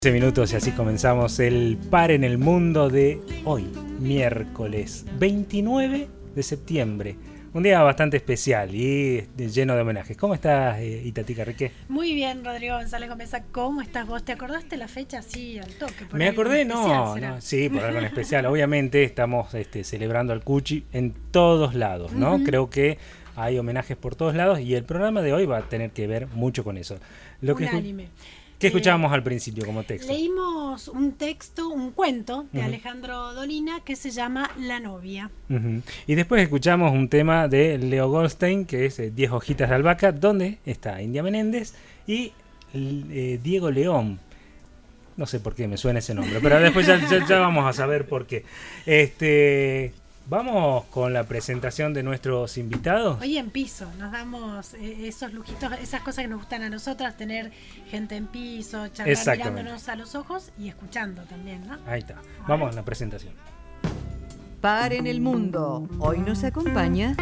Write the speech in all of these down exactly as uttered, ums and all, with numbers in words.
quince minutos y así comenzamos el Par en el Mundo de hoy, miércoles veintinueve de septiembre. Un día bastante especial y lleno de homenajes. ¿Cómo estás, eh, Itatí Carriqué? Muy bien, Rodrigo González Gómez. ¿Cómo estás vos? ¿Te acordaste la fecha así al toque? Me acordé, no, no, sí, por algo en especial. Obviamente estamos este, celebrando al Cuchi en todos lados, ¿no? Uh-huh. Creo que hay homenajes por todos lados y el programa de hoy va a tener que ver mucho con eso. Lo que Unánime. ¿Qué escuchábamos eh, al principio como texto? Leímos un texto, un cuento de uh-huh. Alejandro Dolina que se llama La novia. Uh-huh. Y después escuchamos un tema de Leo Goldstein, que es eh, Diez hojitas de albahaca, donde está India Menéndez y eh, Diego León. No sé por qué me suena ese nombre, pero después ya, ya, ya vamos a saber por qué. Este... Vamos con la presentación de nuestros invitados. Hoy en piso, nos damos eh, esos lujitos, esas cosas que nos gustan a nosotras, tener gente en piso, charlar mirándonos a los ojos y escuchando también, ¿no? Ahí está, vamos a la presentación. Par en el Mundo, hoy nos acompaña...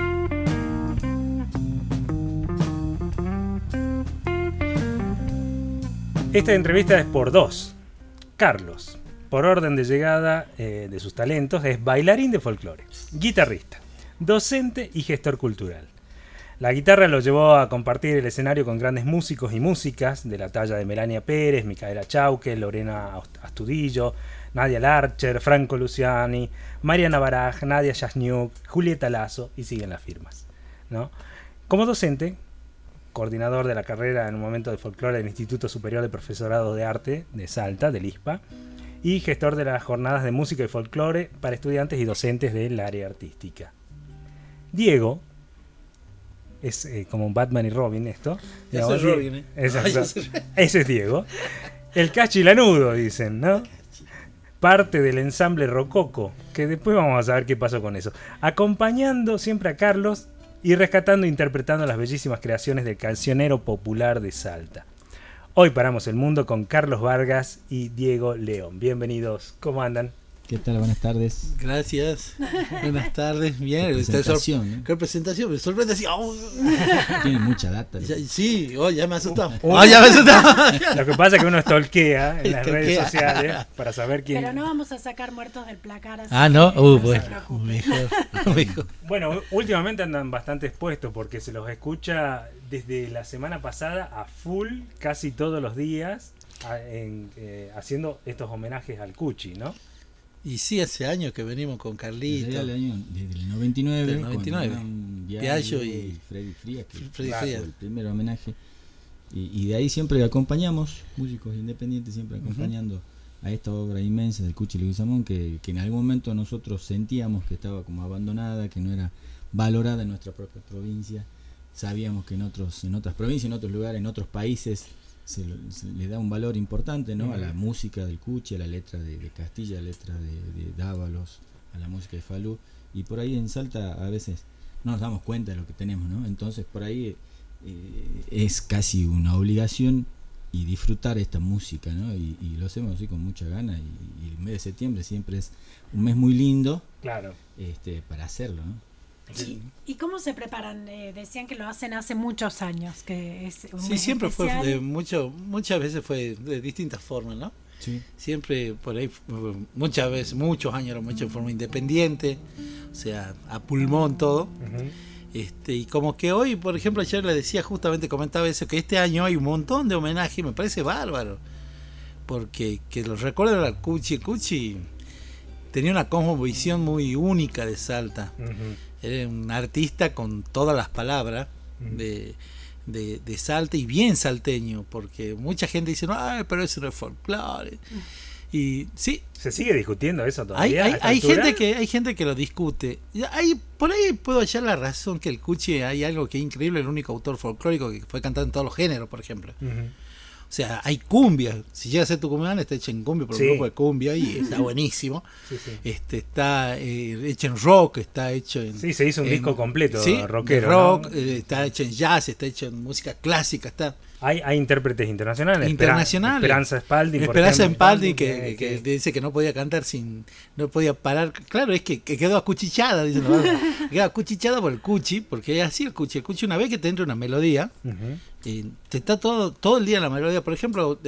Esta entrevista es por dos. Carlos, por orden de llegada eh, de sus talentos, es bailarín de folclore, guitarrista, docente y gestor cultural. La guitarra lo llevó a compartir el escenario con grandes músicos y músicas de la talla de Melania Pérez, Micaela Chauque, Lorena Astudillo, Nadia Larcher, Franco Luciani, Mariana Baraj, Nadia Jasniuk, Julieta Lazo, y siguen las firmas, ¿no? Como docente, coordinador de la carrera en un momento de folclore del Instituto Superior de Profesorado de Arte de Salta, del I S P A, y gestor de las jornadas de música y folclore para estudiantes y docentes del área artística. Diego es eh, como Batman y Robin esto. Ya soy Robin, ¿eh? Exacto. Ese es Diego. El cachilanudo, dicen, ¿no? Parte del ensamble Rococo, que después vamos a saber qué pasó con eso. Acompañando siempre a Carlos y rescatando e interpretando las bellísimas creaciones del cancionero popular de Salta. Hoy paramos el mundo con Carlos Vargas y Diego León. Bienvenidos, ¿cómo andan? ¿Qué tal? Buenas tardes. Gracias. Buenas tardes. Bien. Presentación, sor- ¿eh? ¿Qué presentación? Me sorprende así. Oh. Tiene mucha data. Ya, sí, oh, ya me asustó. Uh, oh, ya me asustó. Lo que pasa es que uno stalkea en las redes sociales para saber quién. Pero no vamos a sacar muertos del placar así. Ah, no. Uh, no bueno. Mejor, mejor. Bueno, últimamente andan bastante expuestos porque se los escucha desde la semana pasada a full, casi todos los días, a, en, eh, haciendo estos homenajes al Cuchi, ¿no? Y sí, hace años que venimos con Carlito. Desde el año desde el noventa y nueve, del noventa y nueve. Con Piaggio y Freddy Frías, que Freddy fue Frías. el primer homenaje. Y, y de ahí siempre acompañamos, músicos independientes, siempre acompañando uh-huh. a esta obra inmensa del Cuchi Leguizamón, que, que en algún momento nosotros sentíamos que estaba como abandonada, que no era valorada en nuestra propia provincia. Sabíamos que en otros en otras provincias, en otros lugares, en otros países se, lo, se le da un valor importante, ¿no? Uh-huh. A la música del Cuchi, a la letra de, de Castilla, a la letra de, de Dávalos, a la música de Falú, y por ahí en Salta a veces no nos damos cuenta de lo que tenemos, ¿no? Entonces por ahí eh, es casi una obligación y disfrutar esta música, ¿no? Y, y lo hacemos así con mucha gana, y, y el mes de septiembre siempre es un mes muy lindo, claro, este, para hacerlo, ¿no? ¿Y, ¿Y cómo se preparan? Eh, decían que lo hacen hace muchos años, que es un Sí, mes siempre especial. fue de mucho, muchas veces fue de distintas formas, ¿no? Sí. Siempre por ahí, muchas veces, muchos años lo hemos hecho de forma independiente, o sea, a pulmón todo. Uh-huh. Este, y como que hoy, por ejemplo, ayer le decía, justamente comentaba eso, que este año hay un montón de homenajes, me parece bárbaro, porque que los recuerdan al Cuchi. El Cuchi tenía una cosmovisión muy única de Salta. Uh-huh. Era un artista con todas las palabras uh-huh. de, de, de Salta, y bien salteño, porque mucha gente dice, no, ay, pero eso no es folclore. Uh-huh. Y sí, se sigue discutiendo eso todavía. Hay, hay, hay gente que hay gente que lo discute. Hay, por ahí puedo hallar la razón que el Cuchi, hay algo que es increíble, el único autor folclórico que fue cantado en todos los géneros, por ejemplo. Uh-huh. O sea, hay cumbia. Si llega a ser tucumana, está hecha en cumbia por sí. un grupo de cumbia y está buenísimo. Sí, sí. Este está eh, hecho en rock, está hecho en... Sí, se hizo un en, disco completo, ¿sí? rockero. rock, ¿no? eh, está hecho en jazz, está hecho en música clásica, está... Hay, hay intérpretes internacionales. Internacionales. Esperanza Spalding, por Esperanza ejemplo. Spalding, que, que, que dice que no podía cantar sin... No podía parar. Claro, es que, que quedó acuchichada, dicen los padres. Quedó acuchichada por el Cuchi, porque es así el Cuchi. El Cuchi, una vez que te entra una melodía, uh-huh. eh, te está todo, todo el día la melodía. Por ejemplo, el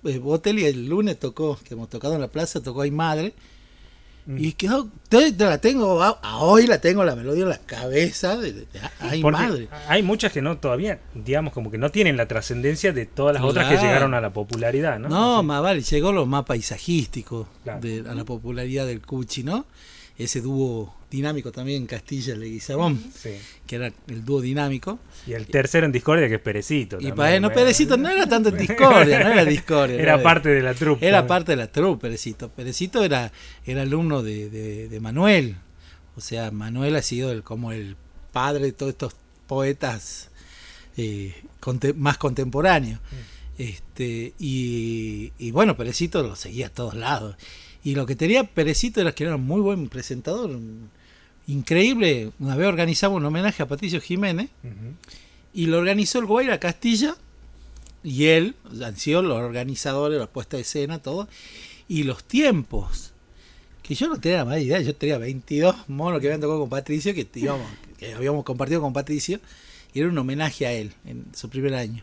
eh, Botelli el lunes tocó, que hemos tocado en la plaza, tocó Ay Madre. Y quedó, te, te la tengo, a, a hoy la tengo la melodía en la cabeza de, de, de Ay Porque Madre. hay muchas que no todavía, digamos, como que no tienen la trascendencia de todas las Claro. otras que llegaron a la popularidad, ¿no? No, Sí. más vale, llegó lo más paisajístico Claro. de, a la popularidad del Cuchi, ¿no? Ese dúo dinámico también en Castilla y Leguizamón, Sí. que era el dúo dinámico. Y el tercero en discordia, que es Perecito. Y también. para él, no, Perecito no era tanto en discordia, no era discordia. Era no parte de la trupe. Era también. parte de la troupe, Perecito. Perecito era, era alumno de, de, de Manuel. O sea, Manuel ha sido el, como el padre de todos estos poetas eh, conte- más contemporáneos. Este, y, y bueno, Perecito lo seguía a todos lados. Y lo que tenía Perecito era que era un muy buen presentador. un- Increíble. Una vez organizamos un homenaje a Patricio Jiménez. Ujú. Y lo organizó el Guaira Castilla. Y él, han sido los organizadores, la puesta de escena, todo. Y los tiempos. Que yo no tenía la más idea. Yo tenía veintidós monos que habían tocado con Patricio. Que, íbamos, que habíamos compartido con Patricio. Y era un homenaje a él en su primer año.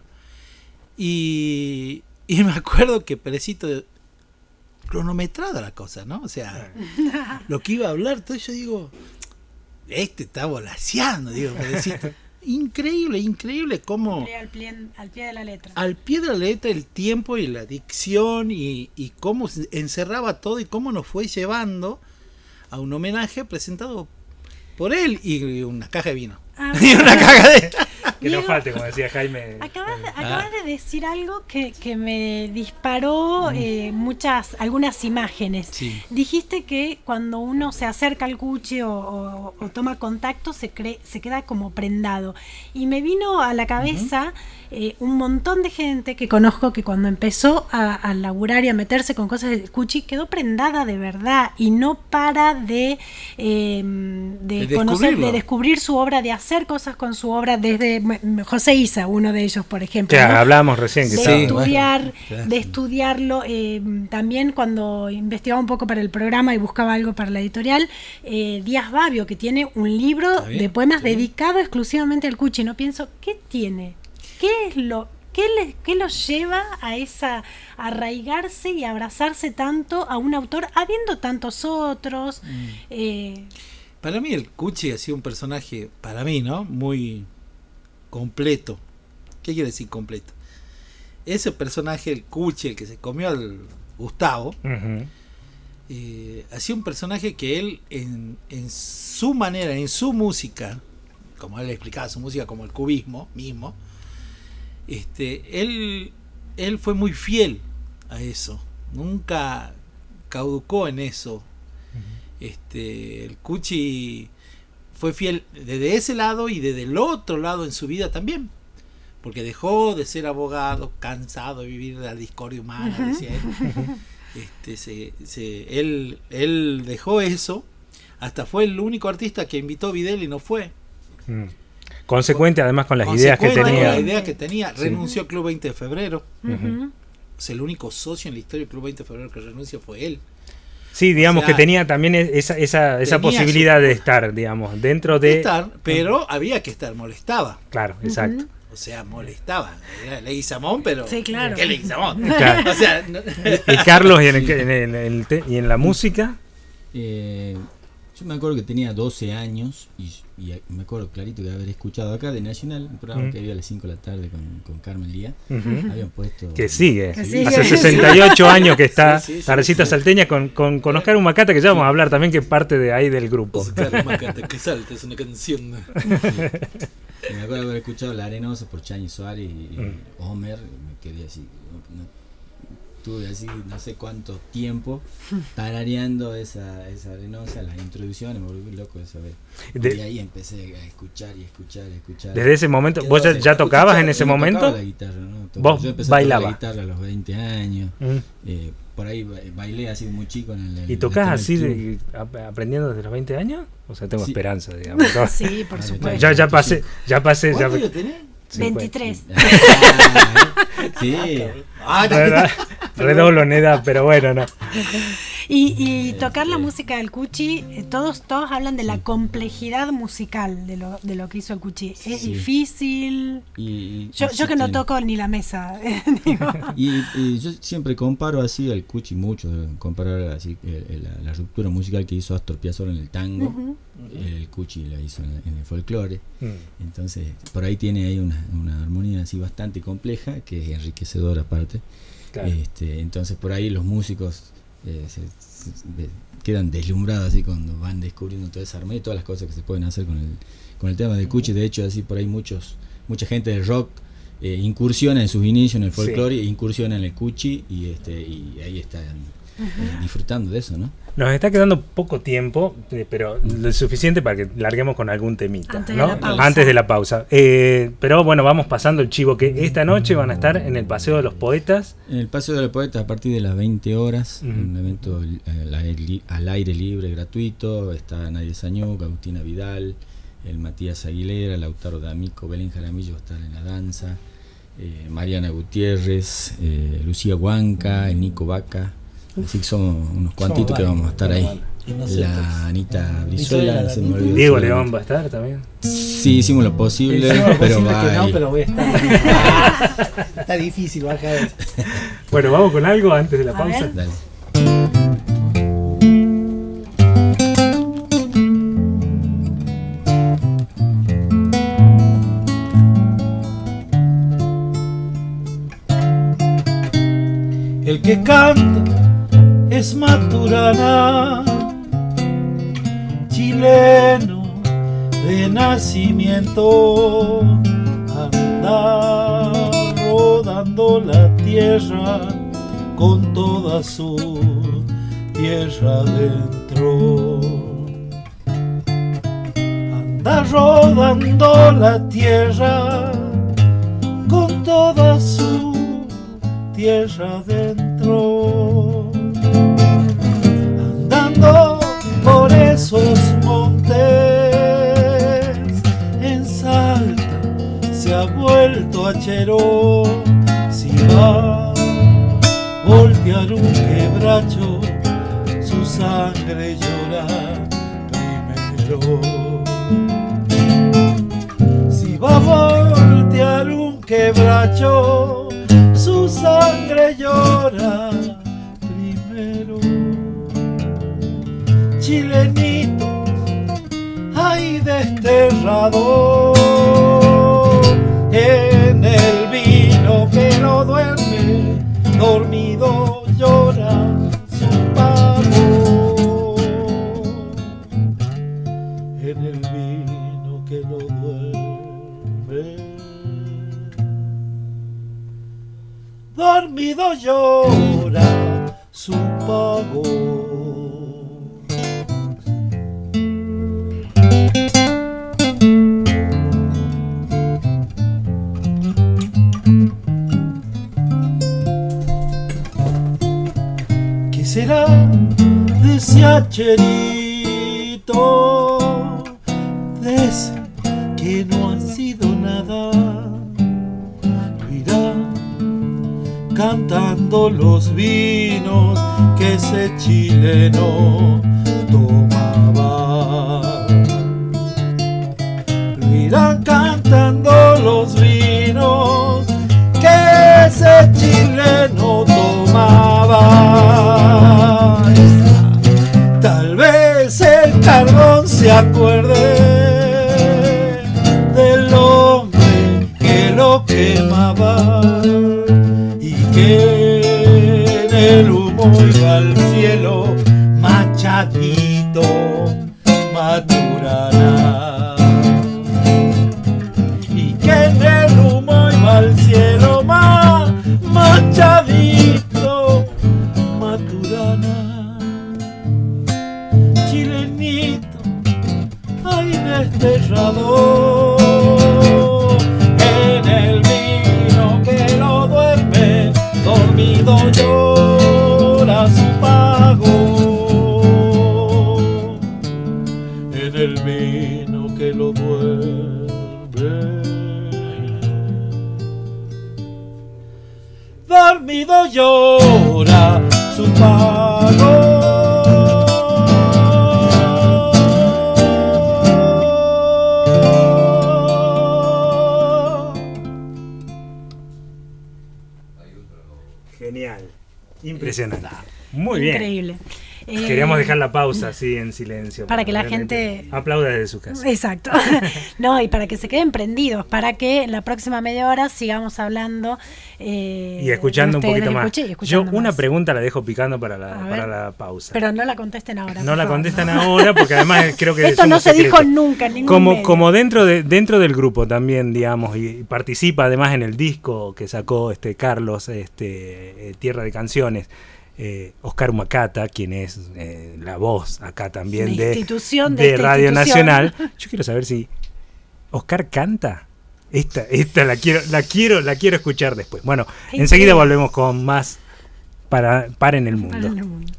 Y, y me acuerdo que Perecito, cronometrada la cosa, ¿no? O sea, lo que iba a hablar, todo yo digo, este está volaseando, digo, Perecito. Increíble, increíble cómo Al pie, al pie de la letra. al pie de la letra el tiempo y la dicción y, y cómo se encerraba todo y cómo nos fue llevando a un homenaje presentado por él y una caja de vino. Ah, Y una caja de... Que no Diego, falte, como decía Jaime. Acabas de, Ah. acabas de decir algo que, que me disparó eh, muchas, algunas imágenes. Sí. Dijiste que cuando uno se acerca al Cuchi o, o- o toma contacto se cree, se queda como prendado. Y me vino a la cabeza eh, un montón de gente que conozco que cuando empezó a, a laburar y a meterse con cosas del Cuchi quedó prendada de verdad y no para de, eh, de, De conocer, descubrirlo. de descubrir su obra, de hacer cosas con su obra desde m- José Isa, uno de ellos, por ejemplo. Que ¿no? hablábamos recién. Que de Sí, estaba- estudiar, bueno, de estudiarlo. eh, también cuando investigaba un poco para el programa y buscaba algo para la editorial, eh, Díaz Babio, que tiene un libro Está bien, de poemas está bien. dedicado exclusivamente al Cuchi. No pienso, ¿qué tiene? ¿Qué es lo qué le, qué lo lleva a esa a arraigarse y abrazarse tanto a un autor, habiendo tantos otros? Mm. Eh, Para mí el Cuchi ha sido un personaje, para mí, ¿no? Muy completo. ¿Qué quiere decir completo? Ese personaje, el Cuchi, el que se comió al Gustavo, Ujú. eh, ha sido un personaje que él, en, en su manera, en su música, como él explicaba su música como el cubismo mismo, este, él, él fue muy fiel a eso. Nunca caducó en eso. Este, el Cuchi fue fiel desde ese lado y desde el otro lado en su vida también, porque dejó de ser abogado, cansado de vivir la discordia humana, Ujú. decía él. Este, se, se- él, él dejó eso, hasta fue el único artista que invitó a Vidal y no fue. Mm. Consecuente además con las ideas que Consecuente con tenía. las ideas que tenía, renunció al Club veinte de Febrero. ujú. O sea, el único socio en la historia del Club veinte de Febrero que renuncia fue él. Sí, digamos O sea, que tenía también esa, esa, esa tenía posibilidad su- de estar, digamos, dentro de... Estar, pero había que estar, molestaba. Claro, exacto. O sea, molestaba. Era Leguizamón, pero. Sí, claro. ¿Qué Leguizamón? Claro. O sea, no- Y Carlos, y en, el, en el- en el te- y en la música, Eh, yo me acuerdo que tenía doce años y, y me acuerdo clarito de haber escuchado acá de Nacional, un programa Mm. que había a las cinco de la tarde con, con Carmen Lía. ujú, Habían puesto. que sigue. Que sigue. Hace sesenta y ocho años que está Sí, sí, sí, Tardecita sí. Salteña con, con, con Oscar Humacata, que ya vamos a hablar también, que es parte de ahí del grupo. Oscar Macata, que salta, es una canción. Y me acuerdo de haber escuchado La Arenosa por Chañi Suárez y, y Mm. Homer. Y me quedé así. no- no- tuve así no sé cuánto tiempo tarareando esa, esa Arenosa, las introducciones, me volví loco de saber. De- y ahí empecé a escuchar y escuchar y escuchar. Desde ese momento, Quedó- ¿vos ya, ya tocabas en ese yo no momento? tocaba la guitarra, ¿no? To- Vos yo empecé bailabas. a tocar la guitarra a los veinte años. Mm. eh, por ahí ba- bailé así muy chico en el. ¿Y en tocás el así, club. de- ap- aprendiendo desde los veinte años? O sea, tengo Sí. esperanza, digamos. ¿no? Sí, por Vale, supuesto. Ya, ya pasé, ya pasé, ya ¿Cuántos años tenés? veintitrés. Ah, sí. Ah, Re- Redoblo en edad, pero bueno, no. Y, y tocar la música del Cuchi, eh, todos todos hablan de la complejidad musical de lo, de lo que hizo el Cuchi. Es Sí. difícil. Y, y- Yo, yo que no existen- toco ni la mesa. digo. Y, y yo siempre comparo así al Cuchi mucho, eh, comparar así eh, eh, la, la ruptura musical que hizo Astor Piazzolla en el tango, Ujú. el Cuchi la hizo en, en el folclore. Mm. Entonces, por ahí tiene ahí una, una armonía así bastante compleja, que es enriquecedora aparte. Claro. Este, entonces, por ahí los músicos eh, se, se- de- quedan deslumbrados así cuando van descubriendo toda esa armonía y todas las cosas que se pueden hacer con el, con el tema del Cuchi. De hecho, así por ahí muchos mucha gente del rock eh, incursiona en sus inicios en el folclore, Sí. e incursiona en el Cuchi y, este, y ahí están eh, disfrutando de eso, ¿no? Nos está quedando poco tiempo, eh, pero lo suficiente para que larguemos con algún temita, Antes de ¿no? la pausa. Antes de la pausa. Eh, pero bueno, vamos pasando el chivo, que esta noche van a estar en el Paseo de los Poetas. En el Paseo de los Poetas a partir de las veinte horas, Ujú. un evento eh, al aire, al aire libre, gratuito. Está Nadia Sañuc, Agustina Vidal, el Matías Aguilera, Lautaro D'Amico, Belén Jaramillo va a estar en la danza, eh, Mariana Gutiérrez, eh, Lucía Huanca, el Nico Vaca. Así que somos unos cuantitos que varios, vamos a estar somos ahí. varios. Y nosotros. La Anita Brizuela, Brizuela, se me olvidó Diego solamente. León va a estar también. Sí, hicimos lo posible, Hicimos lo pero posible va que no, ahí. pero voy a estar. Está difícil bajar eso. Bueno, vamos con algo antes de la A pausa. ver. Dale. El que canta es Maturana, chileno de nacimiento, anda rodando la tierra con toda su tierra dentro. Anda rodando la tierra con toda su tierra dentro, andando por esos montes, en Salta se ha vuelto hachero. Si va a voltear un quebracho, su sangre llora primero. Si va a voltear un quebracho, su sangre llora primero. Chilenito, hay desterrado en el vino que no duerme, dormido llora su pavo. En el vino que no duerme, dormido llora su pago. ¿Qué será de ese hacherito, de ese que no ha sido nada? Lo irán cantando los vinos que ese chileno tomaba. Lo irán cantando los vinos que ese chileno tomaba. Tal vez el carbón se acuerde del hombre que lo quemaba, y que en el humo iba al cielo Machadito Maturana, y que en el humo iba al cielo ma, Machadito Maturana. Chilenito, ay desterrado en el vino que lo duerme, dormido llora su pago. En el vino que lo duerme, dormido llora su pago. Muy bien. Increíble. Eh, Queríamos dejar la pausa así en silencio. Para que la realmente gente aplauda desde su casa. Exacto. No, y para que se queden prendidos, para que en la próxima media hora sigamos hablando eh, Y escuchando un de ustedes, poquito más. escuché y escuchando Yo una más. pregunta la dejo picando para la, A para ver. la pausa. Pero no la contesten ahora. No por la favor, contestan no. ahora porque además creo que Esto somos no se dijo secretos. nunca en ningún Como, medio. como dentro de dentro del grupo también, digamos, y, y participa además en el disco que sacó este Carlos, este eh, Tierra de Canciones. Eh, Oscar Humacata, quien es eh, la voz acá también Una de, institución de de esta Radio institución. Nacional. Yo quiero saber si Oscar canta. Esta, esta la quiero, la quiero, la quiero escuchar después. Bueno, Qué enseguida increíble. volvemos con más para, para en el mundo. Para el mundo.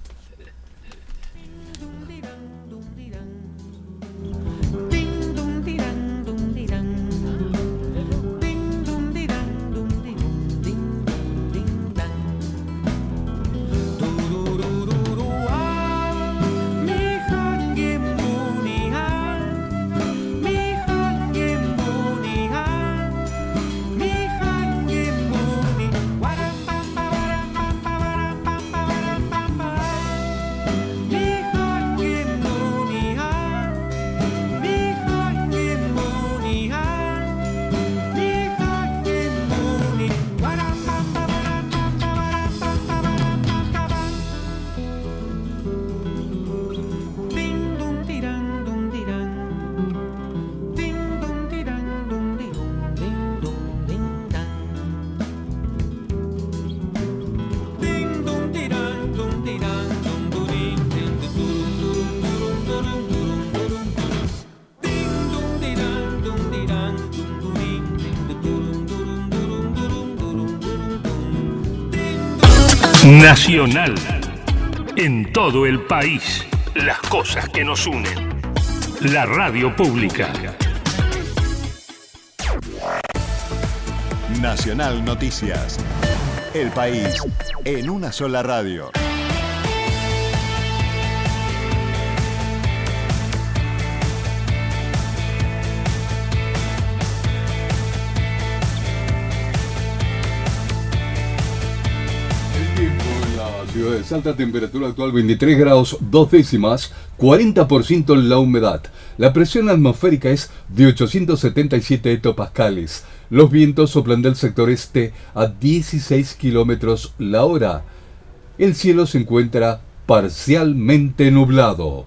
Nacional. En todo el país, las cosas que nos unen. La radio pública. Nacional Noticias. El país en una sola radio. Ciudad de Salta, temperatura actual veintitrés grados dos décimas, cuarenta por ciento la humedad. La presión atmosférica es de ochocientos setenta y siete hectopascales. Los vientos soplan del sector este a dieciséis kilómetros la hora. El cielo se encuentra parcialmente nublado.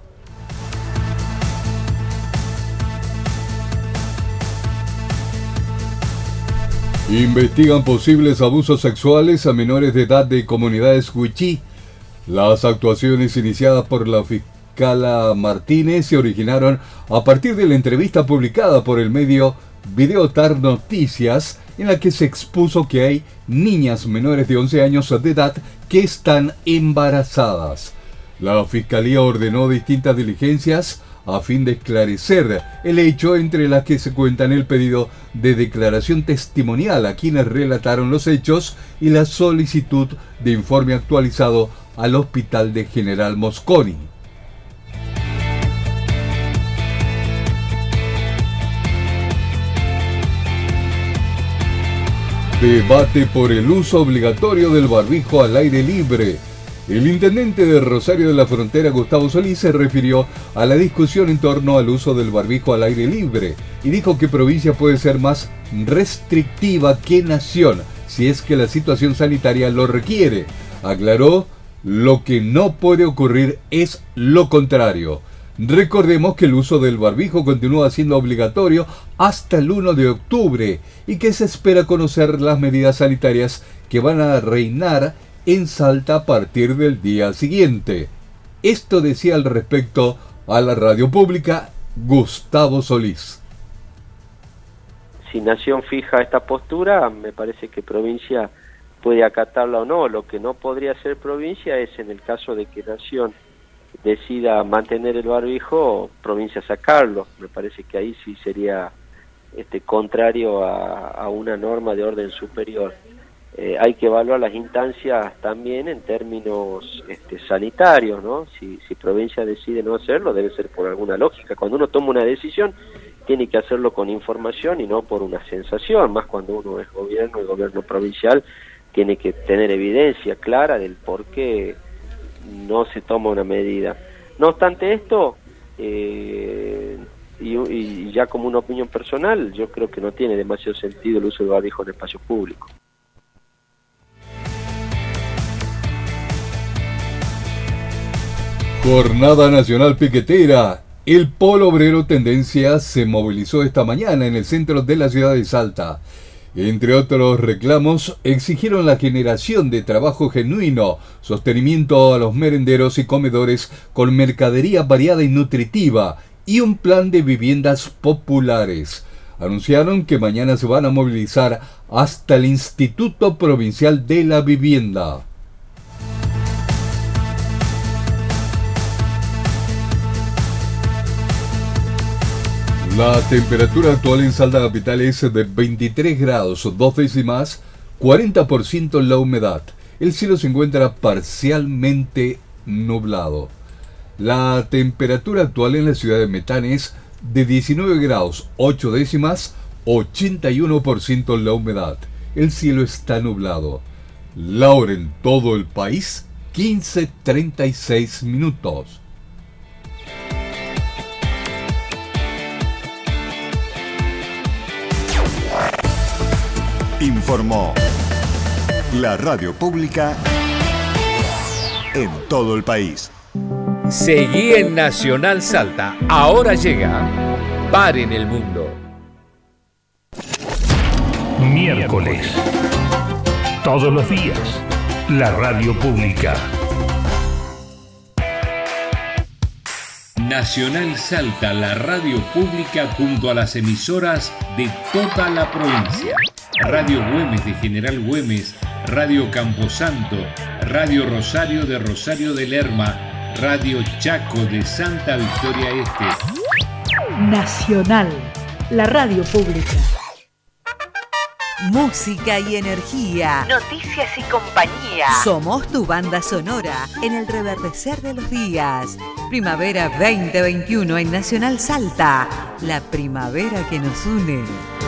Investigan posibles abusos sexuales a menores de edad de comunidades huichí. Las actuaciones iniciadas por la fiscala Martínez se originaron a partir de la entrevista publicada por el medio Videotar Noticias, en la que se expuso que hay niñas menores de once años de edad que están embarazadas. La fiscalía ordenó distintas diligencias a fin de esclarecer el hecho, entre las que se cuentan el pedido de declaración testimonial a quienes relataron los hechos y la solicitud de informe actualizado al Hospital de General Mosconi. Debate por el uso obligatorio del barbijo al aire libre. El intendente de Rosario de la Frontera, Gustavo Solís, se refirió a la discusión en torno al uso del barbijo al aire libre y dijo que provincia puede ser más restrictiva que nación si es que la situación sanitaria lo requiere. Aclaró, lo que no puede ocurrir es lo contrario. Recordemos que el uso del barbijo continúa siendo obligatorio hasta el primero de octubre y que se espera conocer las medidas sanitarias que van a reinar en Salta a partir del día siguiente. Esto decía al respecto a la radio pública Gustavo Solís. Si Nación fija esta postura, me parece que provincia puede acatarla o no. Lo que no podría hacer provincia es en el caso de que Nación decida mantener el barbijo, provincia sacarlo. Me parece que ahí sí sería este contrario a, a una norma de orden superior. Eh, hay que evaluar las instancias también en términos este, sanitarios, ¿no? Si, si provincia decide no hacerlo, debe ser por alguna lógica. Cuando uno toma una decisión, tiene que hacerlo con información y no por una sensación, más cuando uno es gobierno, el gobierno provincial tiene que tener evidencia clara del por qué no se toma una medida. No obstante esto, eh, y, y ya como una opinión personal, yo creo que no tiene demasiado sentido el uso del barbijo en espacios públicos. Jornada Nacional Piquetera. El Polo Obrero Tendencia se movilizó esta mañana en el centro de la ciudad de Salta. Entre otros reclamos, exigieron la generación de trabajo genuino, sostenimiento a los merenderos y comedores con mercadería variada y nutritiva y un plan de viviendas populares. Anunciaron que mañana se van a movilizar hasta el Instituto Provincial de la Vivienda. La temperatura actual en Salta Capital es de veintitrés grados, dos décimas, cuarenta por ciento la humedad. El cielo se encuentra parcialmente nublado. La temperatura actual en la ciudad de Metán es de diecinueve grados, ocho décimas, ochenta y uno por ciento la humedad. El cielo está nublado. La hora en todo el país, quince treinta y seis minutos. Informó la radio pública en todo el país. Seguí en Nacional Salta. Ahora llega Paren el Mundo. Miércoles. Todos los días. La radio pública. Nacional Salta, la radio pública junto a las emisoras de toda la provincia. Radio Güemes de General Güemes, Radio Camposanto, Radio Rosario de Rosario de Lerma, Radio Chaco de Santa Victoria Este. Nacional, la radio pública. Música y energía. Noticias y compañía. Somos tu banda sonora en el reverdecer de los días. Primavera veinte veintiuno en Nacional Salta. La primavera que nos une.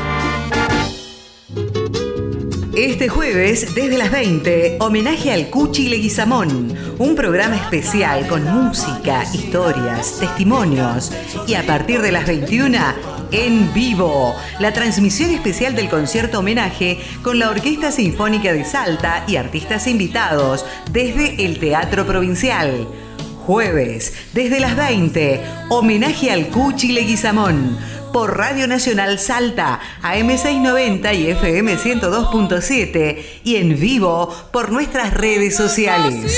Este jueves, desde las veinte, homenaje al Cuchi Leguizamón, un programa especial con música, historias, testimonios. Y a partir de las veintiuna, en vivo, la transmisión especial del concierto homenaje con la Orquesta Sinfónica de Salta y artistas invitados desde el Teatro Provincial. Jueves, desde las veinte, homenaje al Cuchi Leguizamón. Por Radio Nacional Salta, A M seiscientos noventa y F M ciento dos punto siete y en vivo por nuestras redes sociales.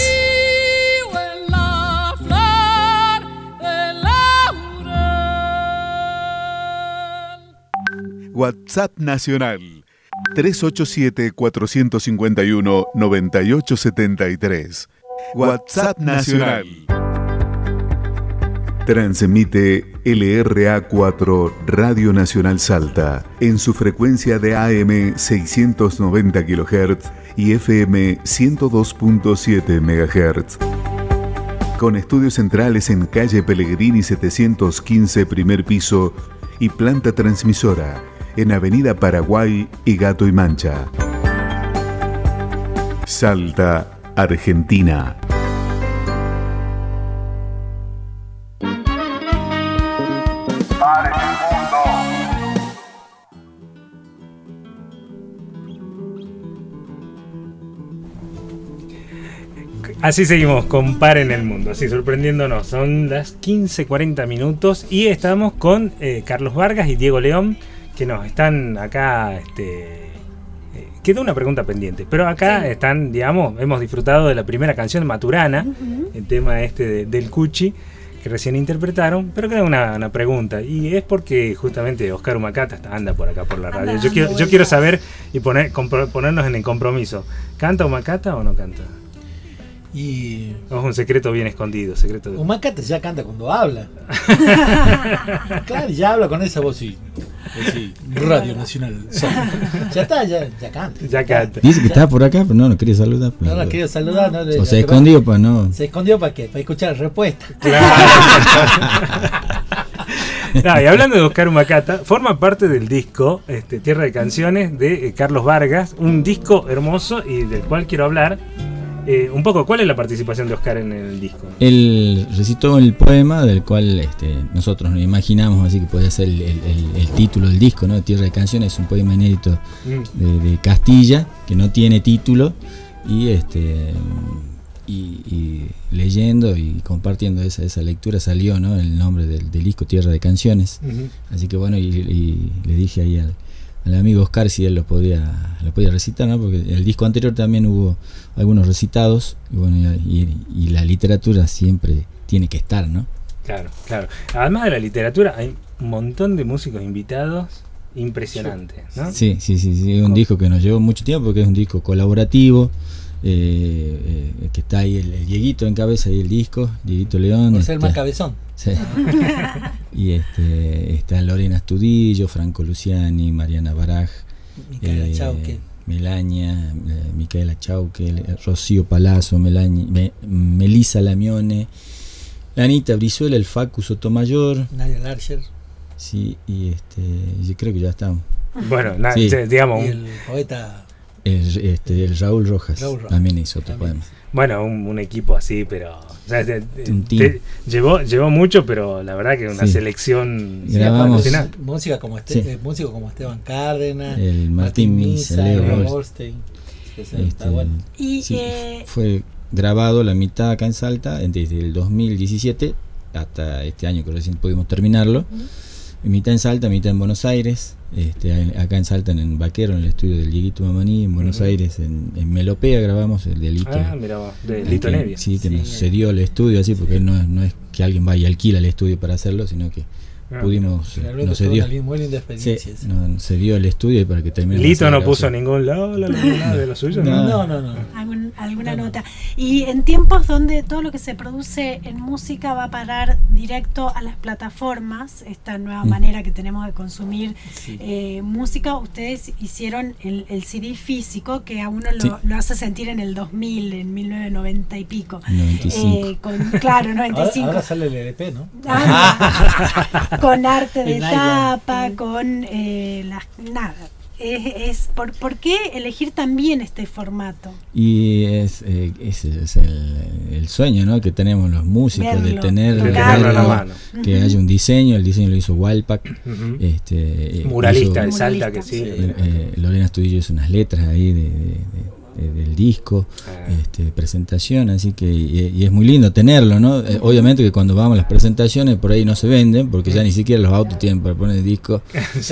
WhatsApp Nacional tres ocho siete, cuatro cinco uno, nueve ocho siete tres. WhatsApp Nacional. Transmite L R A cuatro Radio Nacional Salta en su frecuencia de A M seiscientos noventa kilohertz y F M ciento dos punto siete megahertz. Con estudios centrales en calle Pellegrini setecientos quince, primer piso, y planta transmisora en Avenida Paraguay y Gato y Mancha. Salta, Argentina. Así seguimos con Paren el Mundo, así sorprendiéndonos. Son las quince cuarenta minutos y estamos con eh, Carlos Vargas y Diego León, que nos están acá. Este, eh, quedó una pregunta pendiente, pero acá sí están, digamos, hemos disfrutado de la primera canción de Maturana, uh-huh. el tema este de, del Cuchi, que recién interpretaron, pero queda una, una pregunta, y es porque justamente Oscar Humacata anda por acá por la radio. Yo quiero, yo quiero saber y poner, compro, ponernos en el compromiso. ¿Canta Humacata o no canta? Y es un secreto bien escondido, secreto de... Humacata ya canta cuando habla. Claro, ya habla con esa voz y, así, Radio Nacional. Ya está, ya, ya canta. Ya canta. Dice que está por acá, pero no, no quería saludar. No, no quería saludar. No, o se escondió para no. Se escondió para qué, para escuchar la respuesta. Claro. No, y hablando de Oscar Humacata, forma parte del disco este, Tierra de Canciones de eh, Carlos Vargas, un disco hermoso y del cual quiero hablar. Eh, un poco, ¿cuál es la participación de Oscar en el disco? Él recitó el poema del cual este, nosotros nos imaginamos así que podía ser el, el, el, el título del disco, ¿no? Tierra de Canciones, es un poema inédito mm. de, de Castilla, que no tiene título, y este y, y leyendo y compartiendo esa, esa lectura salió, ¿no? El nombre del, del disco, Tierra de Canciones. Uh-huh. Así que bueno, y, y le dije ahí al, al amigo Oscar si él lo podía lo podía recitar, ¿no? Porque en el disco anterior también hubo algunos recitados y bueno, y, y la literatura siempre tiene que estar, ¿no? Claro, claro. Además de la literatura hay un montón de músicos invitados impresionantes, ¿no? Sí, sí, sí, sí, es un disco que nos llevó mucho tiempo porque es un disco colaborativo, eh, eh, que está ahí el, el Dieguito en cabeza y el disco, Dieguito León. Por ser el más cabezón. Sí. Y este está Lorena Astudillo, Franco Luciani, Mariana Baraj, Micaela eh, Chauque, Melania, eh, Micaela Chauque, Rocío Palazzo, Melania, Me, Melisa Lamione, Anita Brizuela, el Facu Sotomayor, Nadia Larcher. Sí, y este, yo creo que ya estamos. Bueno, na, sí. digamos. Y el poeta. El, este, el Raúl Rojas, Raúl Rojas también hizo otro poema. Bueno, un, un equipo así, pero o sea, te, te, te, llevó llevó mucho, pero la verdad que una sí. selección grabamos música como este, sí. eh, músicos como Esteban Cárdenas, el Martín Misa, Leo Goldstein. Este, bueno. Y sí, eh, fue grabado la mitad acá en Salta desde el dos mil diecisiete hasta este año que recién pudimos terminarlo. Uh-huh. Mitad en Salta, mitad en Buenos Aires. Este, acá en Salta, en Vaquero, en el estudio del Dieguito Mamaní, en Buenos uh-huh. Aires, en, en Melopea grabamos el de Lito. Ah, mira, de Lito que, Nevia. Sí, que sí, nos cedió el estudio así, porque sí. no, no es que alguien vaya y alquila el estudio para hacerlo, sino que ah, pudimos, nos cedió, sí, nos cedió el estudio para que termine. Lito no puso ningún lado la, la, la, de lo suyo, no, no, no, no. Algún, alguna no, nota. Y en tiempos donde todo lo que se produce en música va a parar directo a las plataformas, esta nueva mm. manera que tenemos de consumir sí. eh, música, ustedes hicieron el, el C D físico que a uno lo, sí. lo hace sentir en el dos mil, en mil novecientos noventa y pico. noventa y cinco. Eh, con, claro, noventa y cinco. Ahora, ahora sale el L P, ¿no? Ah, con arte de tapa, con eh, las nada. Es, es por, ¿Por qué elegir también este formato? Y es, eh, ese es el, el sueño, ¿no? Que tenemos los músicos, verlo, de tener de verlo, la mano. Que uh-huh. haya un diseño. El diseño lo hizo Walpac, uh-huh. este, muralista hizo, de Salta que sí. Eh, eh, Lorena Astudillo hizo unas letras ahí de, de, de del disco, ah. este, presentación, así que y, y es muy lindo tenerlo, ¿no? Eh, obviamente que cuando vamos a las presentaciones por ahí no se venden porque ya ni siquiera los autos tienen para poner el disco.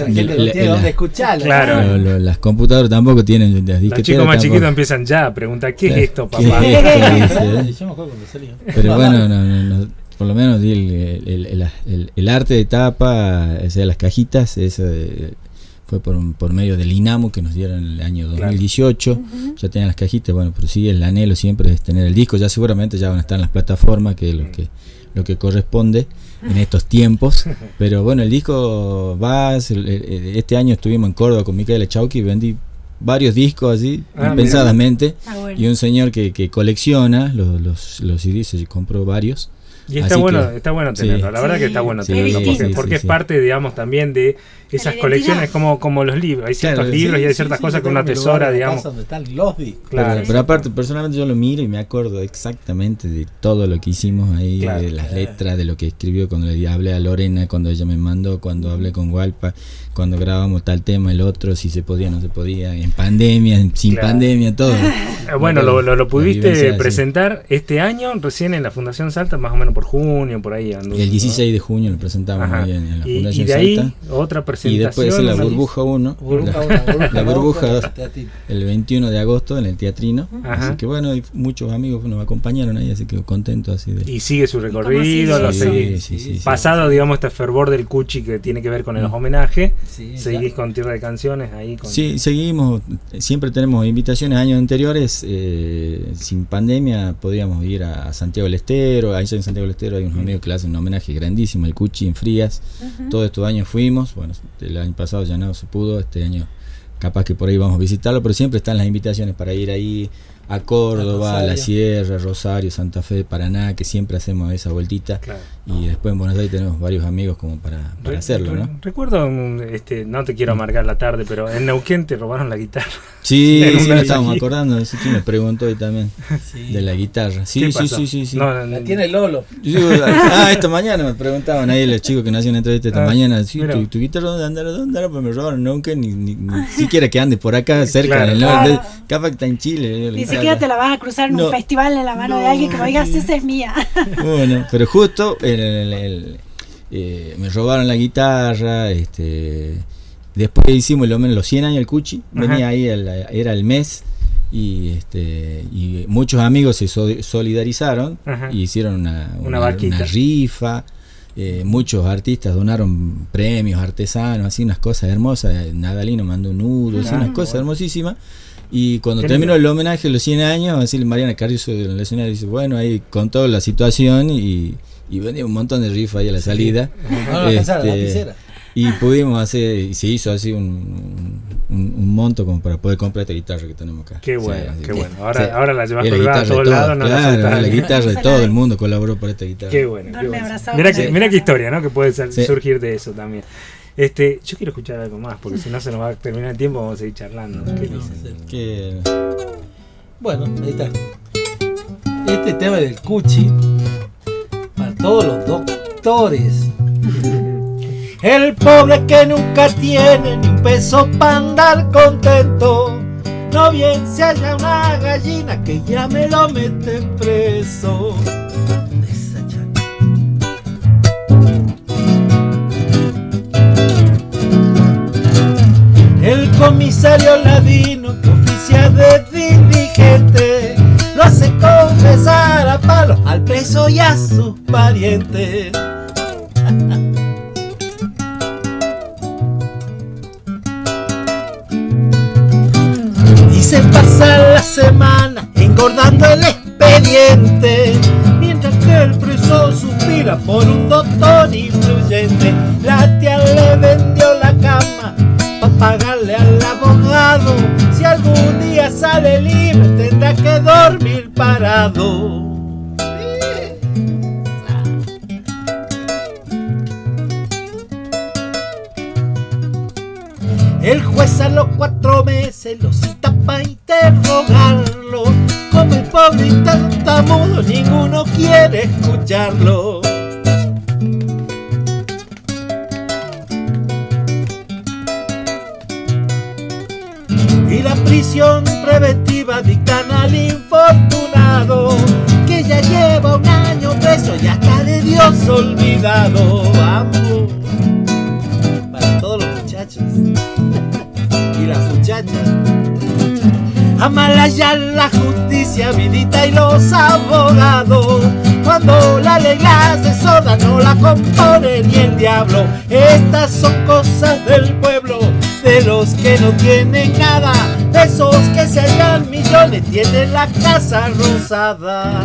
Claro. Lo, lo, las computadoras tampoco tienen las disqueteras. Los chicos más chiquitos empiezan ya a preguntar ¿qué claro. es esto, papá? ¿Qué es esto? Dice, ¿eh? Yo me acuerdo cuando salió. Pero bueno, no, no, no, por lo menos el, el, el, el, el arte de tapa, o sea, las cajitas, eso de, fue por, por medio del INAMU que nos dieron en el año dos mil dieciocho, claro. uh-huh. ya tenían las cajitas, bueno, pero sí, el anhelo siempre es tener el disco, ya seguramente ya van a estar en las plataformas, que es lo que, lo que corresponde en estos tiempos, pero bueno, el disco va, este año estuvimos en Córdoba con Micaela Chauque y vendí varios discos así, ah, impensadamente, ah, bueno. y un señor que, que colecciona los, los, los C Ds, se compró varios. Y está así bueno, que, está bueno tenerlo, sí, la verdad sí, que está bueno sí, tenerlo, porque, sí, porque sí, es parte, digamos, también de esas colecciones como, como los libros. Hay ciertos claro, libros sí, y hay ciertas sí, cosas sí, que uno atesora, digamos. Donde están los discos. Claro. Pero, pero aparte, personalmente yo lo miro y me acuerdo exactamente de todo lo que hicimos ahí, claro, de las claro. letras, de lo que escribió cuando le hablé a Lorena, cuando ella me mandó, cuando hablé con Walpa, cuando grabamos tal tema, el otro, si se podía, no se podía, en pandemia, sin claro. pandemia, todo. Bueno, lo, lo, lo pudiste presentar así. Este año, recién en la Fundación Salta, más o menos por junio, por ahí. Anduvo, el dieciséis ¿no? de junio lo presentamos ahí en, en la Fundación y, y de ahí, Salta. Otra presentación. Y después la Burbuja uno, burbuja la, burbuja la Burbuja el veintiuno de agosto en el Teatrino. Ajá. Así que bueno, y muchos amigos nos acompañaron ahí, así que contentos así de... Y sigue su recorrido, lo sí, seguís. Sí, sí, sí, pasado, sí. digamos, este fervor del Cuchi que tiene que ver con los homenajes, sí, seguís claro. con Tierra de Canciones ahí. Con... Sí, seguimos, siempre tenemos invitaciones años anteriores, eh, sin pandemia podíamos ir a Santiago del Estero, ahí en Santiago del Estero hay unos uh-huh. amigos que le hacen un homenaje grandísimo al Cuchi en Frías, uh-huh. todos estos años fuimos, bueno, el año pasado ya no se pudo, este año capaz que por ahí vamos a visitarlo, pero siempre están las invitaciones para ir ahí a Córdoba, a a La Rosario. Sierra, Rosario, Santa Fe, Paraná, que siempre hacemos esa vueltita. Claro. Y después en Buenos Aires tenemos varios amigos como para, para Re- hacerlo, re- ¿no? Recuerdo, un, este, no te quiero amargar la tarde, pero en Neuquén te robaron la guitarra. Sí, En un sí, nos estábamos mensaje. acordando, sí, que me preguntó hoy también Sí. de la guitarra. Sí, ¿Qué sí, pasó? sí, sí, sí. No, La tiene Lolo. Yo digo, ah, esta mañana me preguntaban ahí los chicos que no hacían entrevista esta Ah, mañana, sí, mira. tu, tu guitarra dónde andará, dónde andará, pues me robaron nunca, ni, ni, ni siquiera que ande por acá cerca Claro. del Claro. norte, capaz que está en Chile. la Ni guitarra. siquiera te la vas a cruzar en No. un festival en la mano de No. alguien que me digas, esa es mía. Bueno, pero justo el, el- el- eh, me robaron la guitarra, este después hicimos lo menos los cien años del Cuchi, venía Ajá. ahí, el- era el mes, y este y muchos amigos se so- solidarizaron Ajá. y hicieron una, Una una, vaquita. una rifa. Eh, muchos artistas donaron premios, artesanos, así unas cosas hermosas. Nadalino mandó nudos, así Ah, unas cosas bueno. hermosísimas. Y cuando Qué terminó lindo. el homenaje a los cien años, así Mariana Carrizo de la escenario dice, bueno, ahí contó la situación y, y venía un montón de rifas ahí a la salida. No lo alcanzaron, la Este, lapicera. y pudimos hacer, y se hizo así un, un, un monto como para poder comprar esta guitarra que tenemos acá. Qué O sea, bueno, así qué que- bueno. Ahora, o sea, ahora la llevas era colgada a guitarra de todos lados, no la claro, soltás. la guitarra de Se la todo de- el mundo colaboró por esta guitarra. Qué bueno. qué Duerme bueno. abrazado Mirá con que, la mirá qué guitarra. historia, ¿no? Que puede sal- Sí. surgir de eso también. Este, yo quiero escuchar algo más, porque si no se nos va a terminar el tiempo, vamos a seguir charlando. ¿Qué No, dicen? sí. Que- Bueno, ahí está. Este tema del Cuchi, para todos los doctores. El pobre que nunca tiene ni un peso para andar contento. No bien se halla una gallina que ya me lo meten preso. Esa chaca. El comisario ladino que oficia de dirigente lo hace confesar a palo al preso y a sus parientes. Y se pasa la semana engordando el expediente, mientras que el preso suspira por un doctor influyente. La tía le vendió la cama para pagarle al abogado. Si algún día sale libre tendrá que dormir parado. El juez a los cuatro meses lo cita para interrogarlo. Como el pobre y tartamudo, ninguno quiere escucharlo. Y la prisión preventiva dictan al infortunado, que ya lleva un año preso y hasta de Dios olvidado. Vamos, para todos los muchachos y las muchachas. Amalaya la justicia, vidita y los abogados. Cuando la ley la asesora no la compone ni el diablo. Estas son cosas del pueblo, de los que no tienen nada, de esos que se hallan millones, tienen la casa rosada.